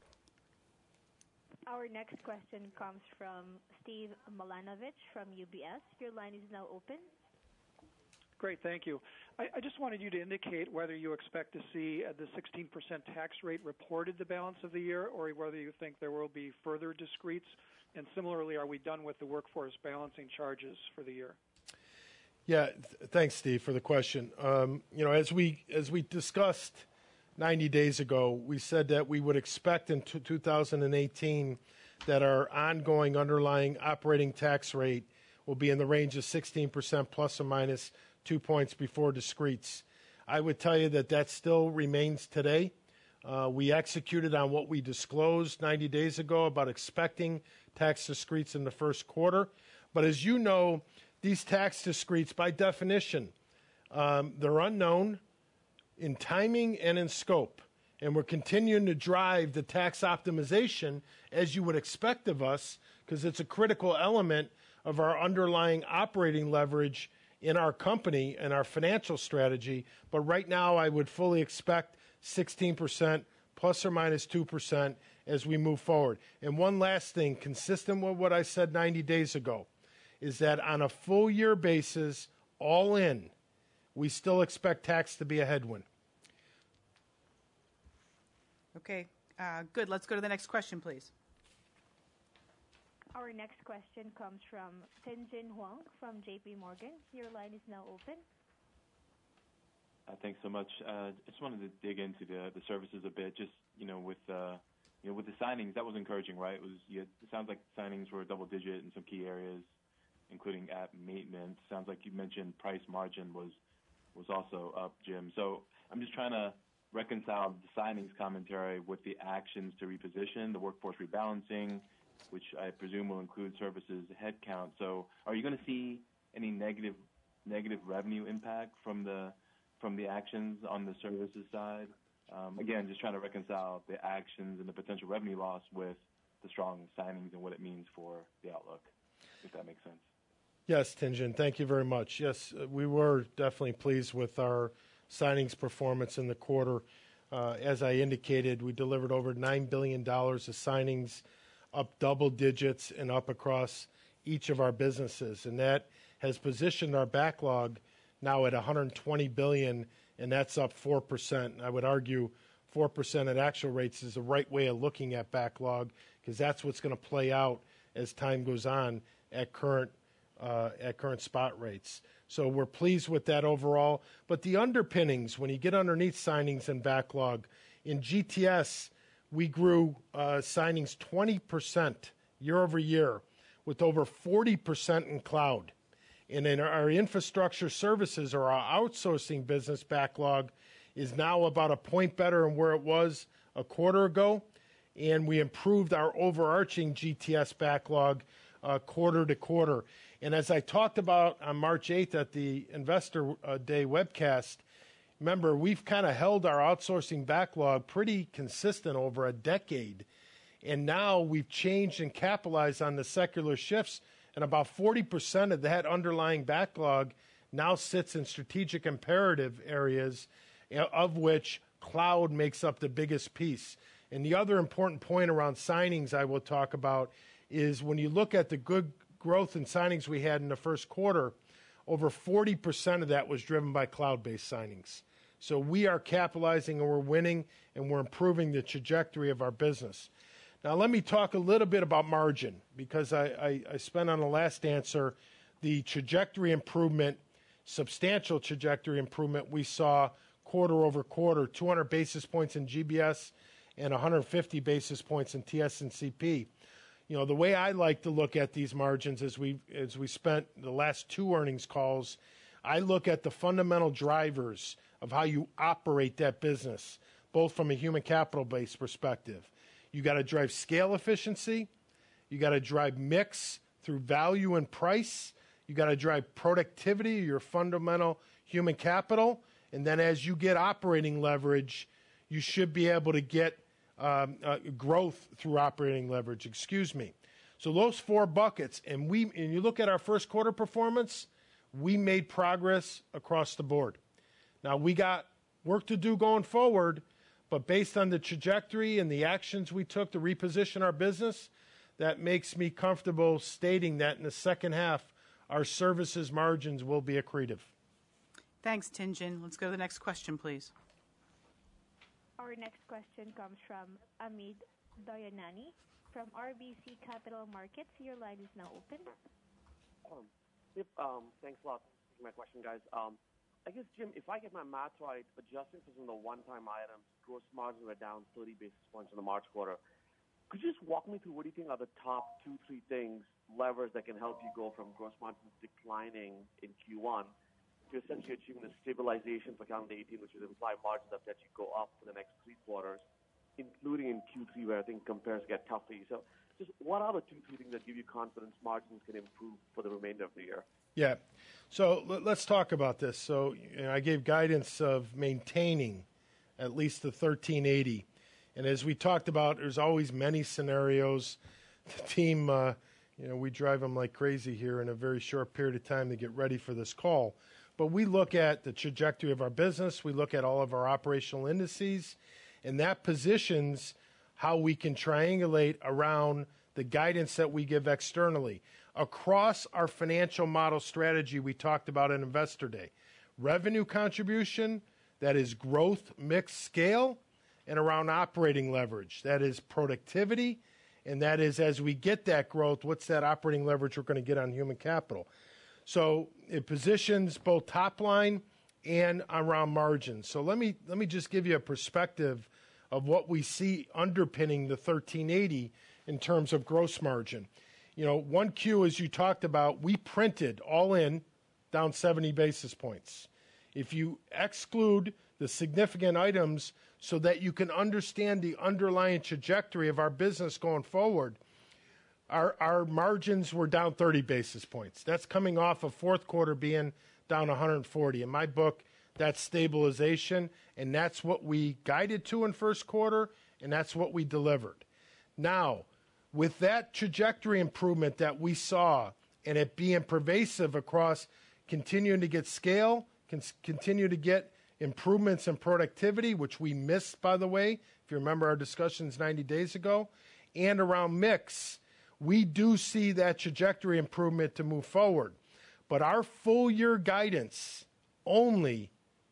Our next question comes from Steve Milanovich from U B S. Your line is now open. Great, thank you. I, I just wanted you to indicate whether you expect to see uh, the sixteen percent tax rate reported the balance of the year, or whether you think there will be further discretes. And similarly, are we done with the workforce balancing charges for the year? Yeah, th- thanks, Steve, for the question. Um, you know, as we as we discussed ninety days ago, we said that we would expect in t- two thousand eighteen that our ongoing underlying operating tax rate will be in the range of sixteen percent plus or minus two points before discretes. I would tell you that that still remains today. Uh, we executed on what we disclosed ninety days ago about expecting tax discretes in the first quarter. But as you know, these tax discretes, by definition, um, they're unknown in timing and in scope. And we're continuing to drive the tax optimization as you would expect of us, because it's a critical element of our underlying operating leverage in our company and our financial strategy. But right now, I would fully expect sixteen percent plus or minus two percent as we move forward. And one last thing, consistent with what I said ninety days ago, is that on a full year basis, all in, we still expect tax to be a headwind. Okay, uh, good. Let's go to the next question, please. Our next question comes from Tien-Tsin Huang from J P Morgan. Your line is now open. Uh, thanks so much. I uh, just wanted to dig into the the services a bit. Just you know, with uh, you know, with the signings, that was encouraging, right? It was. You had, it sounds like signings were double digit in some key areas, including app maintenance. Sounds like you mentioned price margin was was also up, Jim. So I'm just trying to reconcile the signings commentary with the actions to reposition, the workforce rebalancing, which I presume will include services headcount. So are you going to see any negative negative revenue impact from the from the actions on the services side? Um, again, just trying to reconcile the actions and the potential revenue loss with the strong signings and what it means for the outlook, if that makes sense. Yes, Tien-Tsin, thank you very much. Yes, we were definitely pleased with our signings performance in the quarter. Uh, as I indicated, we delivered over nine billion dollars of signings, up double digits and up across each of our businesses. And that has positioned our backlog now at one hundred twenty billion dollars, and that's up four percent. I would argue four percent at actual rates is the right way of looking at backlog, because that's what's going to play out as time goes on at current uh, at current spot rates. So we're pleased with that overall. But the underpinnings, when you get underneath signings and backlog, in G T S, we grew uh, signings twenty percent year over year, with over forty percent in cloud. And in our infrastructure services, or our outsourcing business, backlog is now about a point better than where it was a quarter ago. And we improved our overarching G T S backlog uh, quarter to quarter. And as I talked about on March eighth at the Investor uh, Day webcast, remember, we've kind of held our outsourcing backlog pretty consistent over a decade. And now we've changed and capitalized on the secular shifts, and about forty percent of that underlying backlog now sits in strategic imperative areas, of which cloud makes up the biggest piece. And the other important point around signings I will talk about is when you look at the good growth in signings we had in the first quarter, over forty percent of that was driven by cloud-based signings. So we are capitalizing and we're winning and we're improving the trajectory of our business. Now let me talk a little bit about margin, because I, I, I spent on the last answer the trajectory improvement, substantial trajectory improvement we saw quarter over quarter, two hundred basis points in G B S and one hundred fifty basis points in T S and C P. You know, the way I like to look at these margins as we as we spent the last two earnings calls, I look at the fundamental drivers of how you operate that business, both from a human capital-based perspective. You got to drive scale efficiency. You got to drive mix through value and price. You got to drive productivity, your fundamental human capital. And then as you get operating leverage, you should be able to get um, uh, growth through operating leverage, excuse me. So those four buckets, and we, and you look at our first quarter performance, we made progress across the board. Now, we got work to do going forward, but based on the trajectory and the actions we took to reposition our business, that makes me comfortable stating that in the second half, our services margins will be accretive. Thanks, Tien-Tsin. Let's go to the next question, please. Our next question comes from Amit Daryanani from R B C Capital Markets. Your line is now open. Um, yep, um, thanks a lot for taking my question, guys. Um, I guess, Jim, if I get my math right, adjusting for some of the one-time items, gross margins were down thirty basis points in the March quarter. Could you just walk me through what do you think are the top two, three things, levers that can help you go from gross margins declining in Q one to essentially achieving the stabilization for calendar eighteen, which would imply margins that you go up for the next three quarters, including in Q three where I think compares get tough for you. So just what are the two, three things that give you confidence margins can improve for the remainder of the year? Yeah. So let's talk about this. So you know, I gave guidance of maintaining at least the thirteen eighty. And as we talked about, there's always many scenarios. The team, uh, you know, we drive them like crazy here in a very short period of time to get ready for this call. But we look at the trajectory of our business. We look at all of our operational indices, and that positions how we can triangulate around the guidance that we give externally. Across our financial model strategy we talked about at Investor Day, revenue contribution, that is growth, mix, scale, and around operating leverage, that is productivity, and that is as we get that growth, what's that operating leverage we're going to get on human capital. So it positions both top line and around margins. So let me let me just give you a perspective of what we see underpinning the thirteen eighty in terms of gross margin. You know, one Q, as you talked about, we printed all in down seventy basis points. If you exclude the significant items so that you can understand the underlying trajectory of our business going forward, our, our margins were down thirty basis points. That's coming off of fourth quarter being down one hundred forty. In my book, that's stabilization, and that's what we guided to in first quarter, and that's what we delivered. Now, with that trajectory improvement that we saw and it being pervasive across continuing to get scale, can continue to get improvements in productivity, which we missed, by the way, if you remember our discussions ninety days ago, and around mix, we do see that trajectory improvement to move forward. But our full year guidance only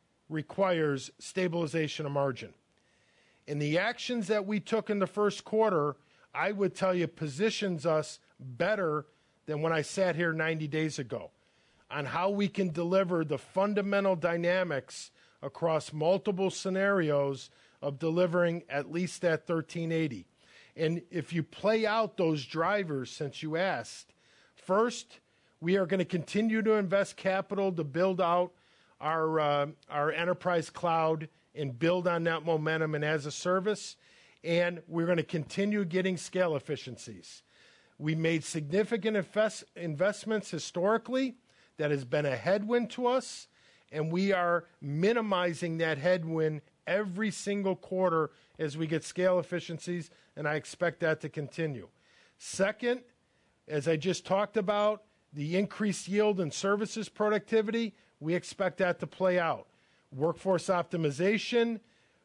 requires stabilization of margin. And the actions that we took in the first quarter, I would tell you, positions us better than when I sat here ninety days ago on how we can deliver the fundamental dynamics across multiple scenarios of delivering at least that thirteen eighty. And if you play out those drivers, since you asked, first, we are going to continue to invest capital to build out our uh, our enterprise cloud and build on that momentum and as a service. And we're going to continue getting scale efficiencies. We made significant invest, investments historically that has been a headwind to us, and we are minimizing that headwind every single quarter as we get scale efficiencies, and I expect that to continue. Second, as I just talked about, the increased yield and services productivity, we expect that to play out. Workforce optimization,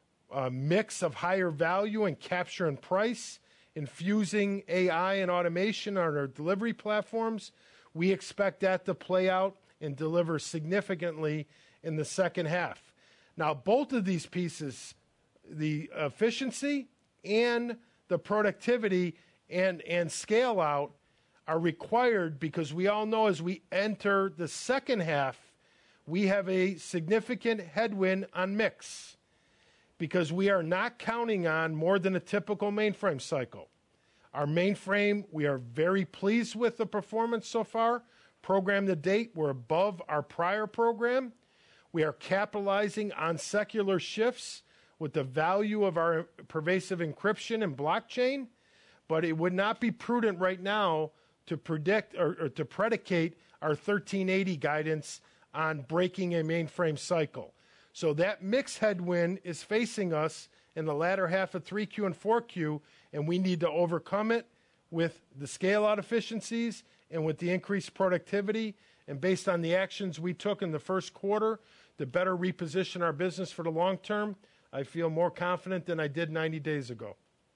a mix of higher value and capture and price, infusing A I and automation on our delivery platforms, we expect that to play out and deliver significantly in the second half. Now, both of these pieces, the efficiency and the productivity and, and scale out, are required because we all know as we enter the second half, we have a significant headwind on mix because we are not counting on more than a typical mainframe cycle. Our mainframe, we are very pleased with the performance so far. Program to date, we're above our prior program. We are capitalizing on secular shifts with the value of our pervasive encryption and blockchain, but it would not be prudent right now to predict or, or to predicate our thirteen eighty guidance on breaking a mainframe cycle. So that mix headwind is facing us in the latter half of three Q and four Q, and we need to overcome it with the scale-out efficiencies and with the increased productivity. And based on the actions we took in the first quarter to better reposition our business for the long term, I feel more confident than I did ninety days ago.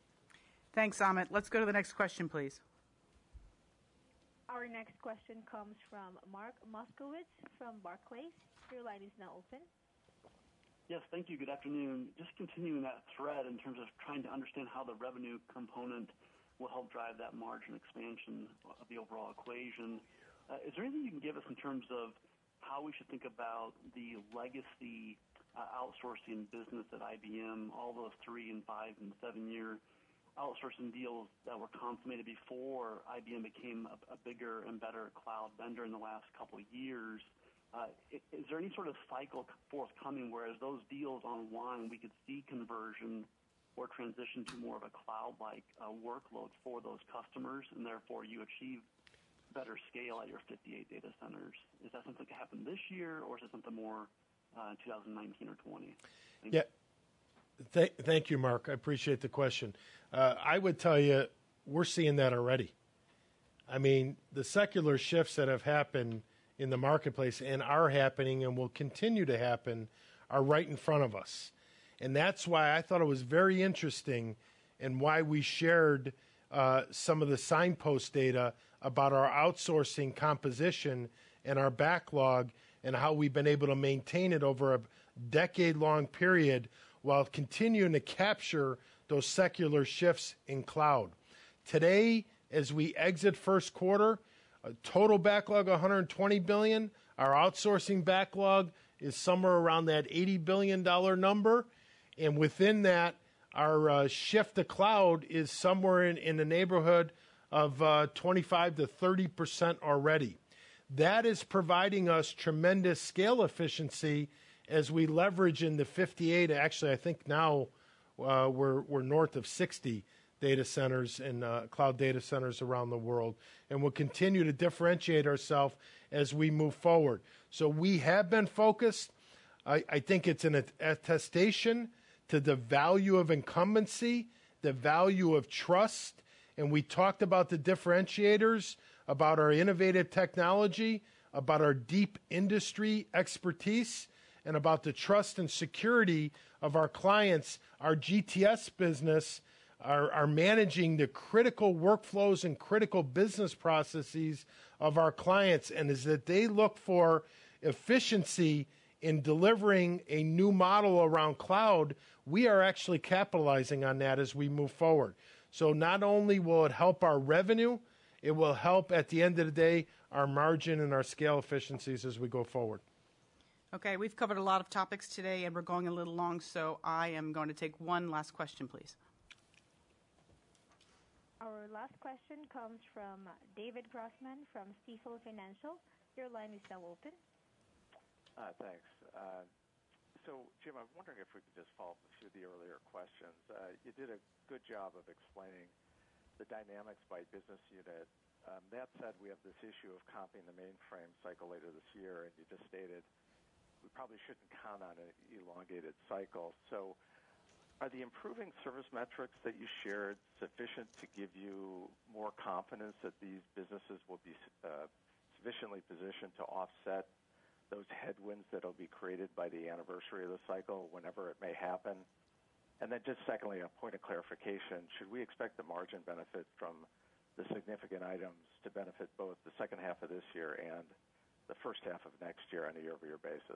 Thanks, Amit. Let's go to the next question, please. Our next question comes from Mark Moskowitz from Barclays. Your line is now open. Yes, thank you. Good afternoon. Just continuing that thread in terms of trying to understand how the revenue component will help drive that margin expansion of the overall equation. Uh, is there anything you can give us in terms of how we should think about the legacy uh, outsourcing business at I B M, all those three and five and seven-year outsourcing deals that were consummated before I B M became a, a bigger and better cloud vendor in the last couple of years? Uh, is there any sort of cycle forthcoming where as those deals unwind, we could see conversion or transition to more of a cloud-like uh, workload for those customers, and therefore you achieve better scale at your fifty-eight data centers? Is that something that could happen this year, or is it something more uh, in two thousand nineteen or twenty? Thank yeah. Th- thank you, Mark. I appreciate the question. Uh, I would tell you we're seeing that already. I mean, the secular shifts that have happened in the marketplace and are happening and will continue to happen are right in front of us. And that's why I thought it was very interesting and why we shared uh, some of the signpost data about our outsourcing composition and our backlog and how we've been able to maintain it over a decade-long period while continuing to capture those secular shifts in cloud. Today, as we exit first quarter, a total backlog of one hundred twenty billion dollars. Our outsourcing backlog is somewhere around that eighty billion dollars number. And within that, our uh, shift to cloud is somewhere in, in the neighborhood of uh, twenty-five to thirty percent already. That is providing us tremendous scale efficiency as we leverage in the fifty-eight. Actually, I think now uh, we're, we're north of sixty data centers and uh, cloud data centers around the world, and we'll continue to differentiate ourselves as we move forward. So we have been focused. I, I think it's an attestation to the value of incumbency, the value of trust, and we talked about the differentiators, about our innovative technology, about our deep industry expertise, and about the trust and security of our clients, our G T S business are, are managing the critical workflows and critical business processes of our clients, and is that they look for efficiency in delivering a new model around cloud. We are actually capitalizing on that as we move forward. So not only will it help our revenue, it will help at the end of the day our margin and our scale efficiencies as we go forward. Okay, we've covered a lot of topics today, and we're going a little long, so I am going to take one last question, please. Our last question comes from David Grossman from Stifel Financial. Your line is now open. Uh, thanks. Uh, so, Jim, I'm wondering if we could just follow up a few of the earlier questions. Uh, you did a good job of explaining the dynamics by business unit. Um, that said, we have this issue of comping the mainframe cycle later this year, and you just stated we probably shouldn't count on an elongated cycle. So are the improving service metrics that you shared sufficient to give you more confidence that these businesses will be uh, sufficiently positioned to offset those headwinds that will be created by the anniversary of the cycle whenever it may happen? And then just secondly, a point of clarification, should we expect the margin benefit from the significant items to benefit both the second half of this year and the first half of next year on a year-over-year basis?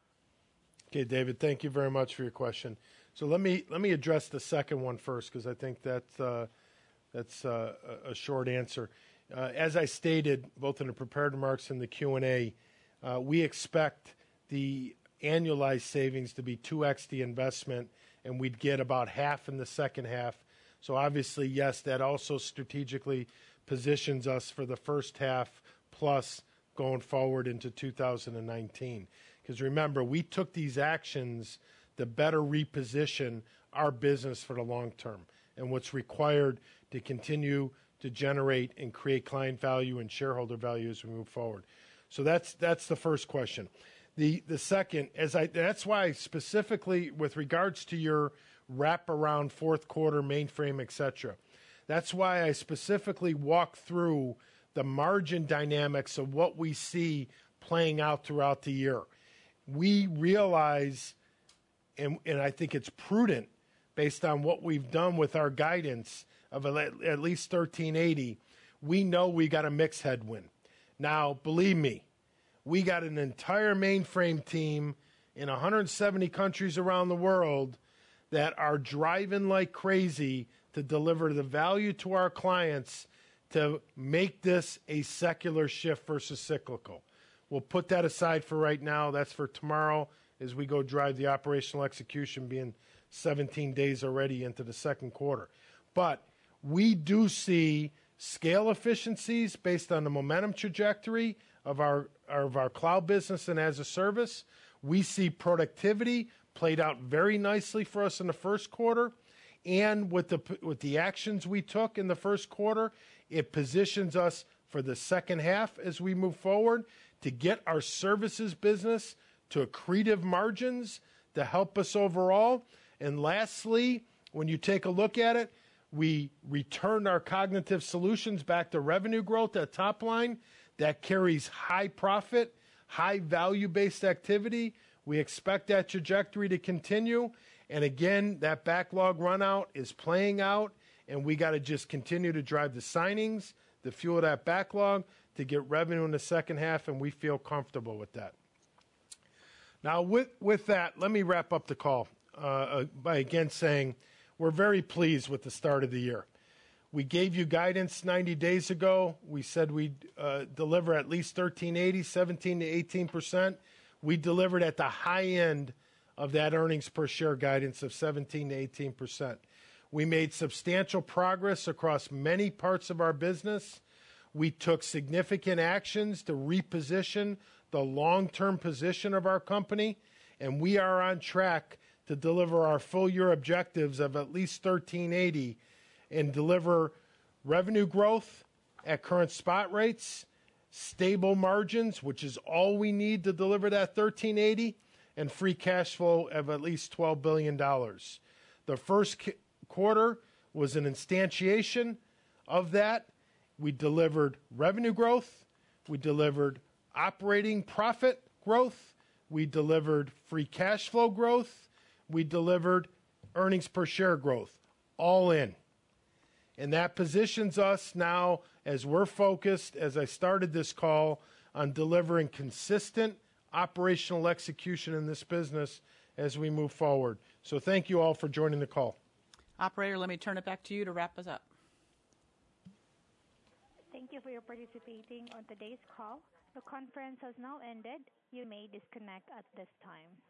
Okay, David, thank you very much for your question. So let me let me address the second one first, because I think that's, uh, that's uh, a short answer. Uh, as I stated, both in the prepared remarks and the Q and A, uh, we expect the annualized savings to be two x the investment, and we'd get about half in the second half. So obviously, yes, that also strategically positions us for the first half plus going forward into two thousand nineteen. Because remember, we took these actions to better reposition our business for the long term and what's required to continue to generate and create client value and shareholder value as we move forward. So that's that's the first question. The the second, as I that's why specifically with regards to your wraparound fourth quarter mainframe, et cetera, that's why I specifically walk through the margin dynamics of what we see playing out throughout the year. We realize, and, and I think it's prudent based on what we've done with our guidance of at least thirteen eighty, we know we got a mix headwind. Now, believe me, we got an entire mainframe team in one hundred seventy countries around the world that are driving like crazy to deliver the value to our clients to make this a secular shift versus cyclical. We'll put that aside for right now. That's for tomorrow as we go drive the operational execution, being seventeen days already into the second quarter. But we do see scale efficiencies based on the momentum trajectory of our, of our cloud business and as a service. We see productivity played out very nicely for us in the first quarter. And with the, with the actions we took in the first quarter, it positions us for the second half as we move forward to get our services business to accretive margins to help us overall. And lastly, when you take a look at it, we returned our cognitive solutions back to revenue growth at top line. That carries high profit, high value-based activity. We expect that trajectory to continue. And again, that backlog run out is playing out, and we got to just continue to drive the signings, the fuel that backlog, to get revenue in the second half, and we feel comfortable with that. Now, with, with that, let me wrap up the call uh, by again saying we're very pleased with the start of the year. We gave you guidance ninety days ago. We said we'd uh, deliver at least thirteen eighty, seventeen to eighteen percent. We delivered at the high end of that earnings per share guidance of seventeen to eighteen percent. We made substantial progress across many parts of our business. We took significant actions to reposition the long-term position of our company, and we are on track to deliver our full-year objectives of at least thirteen eighty and deliver revenue growth at current spot rates, stable margins, which is all we need to deliver that thirteen eighty, and free cash flow of at least twelve billion dollars. The first quarter was an instantiation of that. We delivered revenue growth. We delivered operating profit growth. we delivered free cash flow growth, we delivered earnings per share growth, all in. And that positions us now, as we're focused, as I started this call, on delivering consistent operational execution in this business as we move forward. So thank you all for joining the call. Operator, let me turn it back to you to wrap us up. Thank you for your participating on today's call. The conference has now ended. You may disconnect at this time.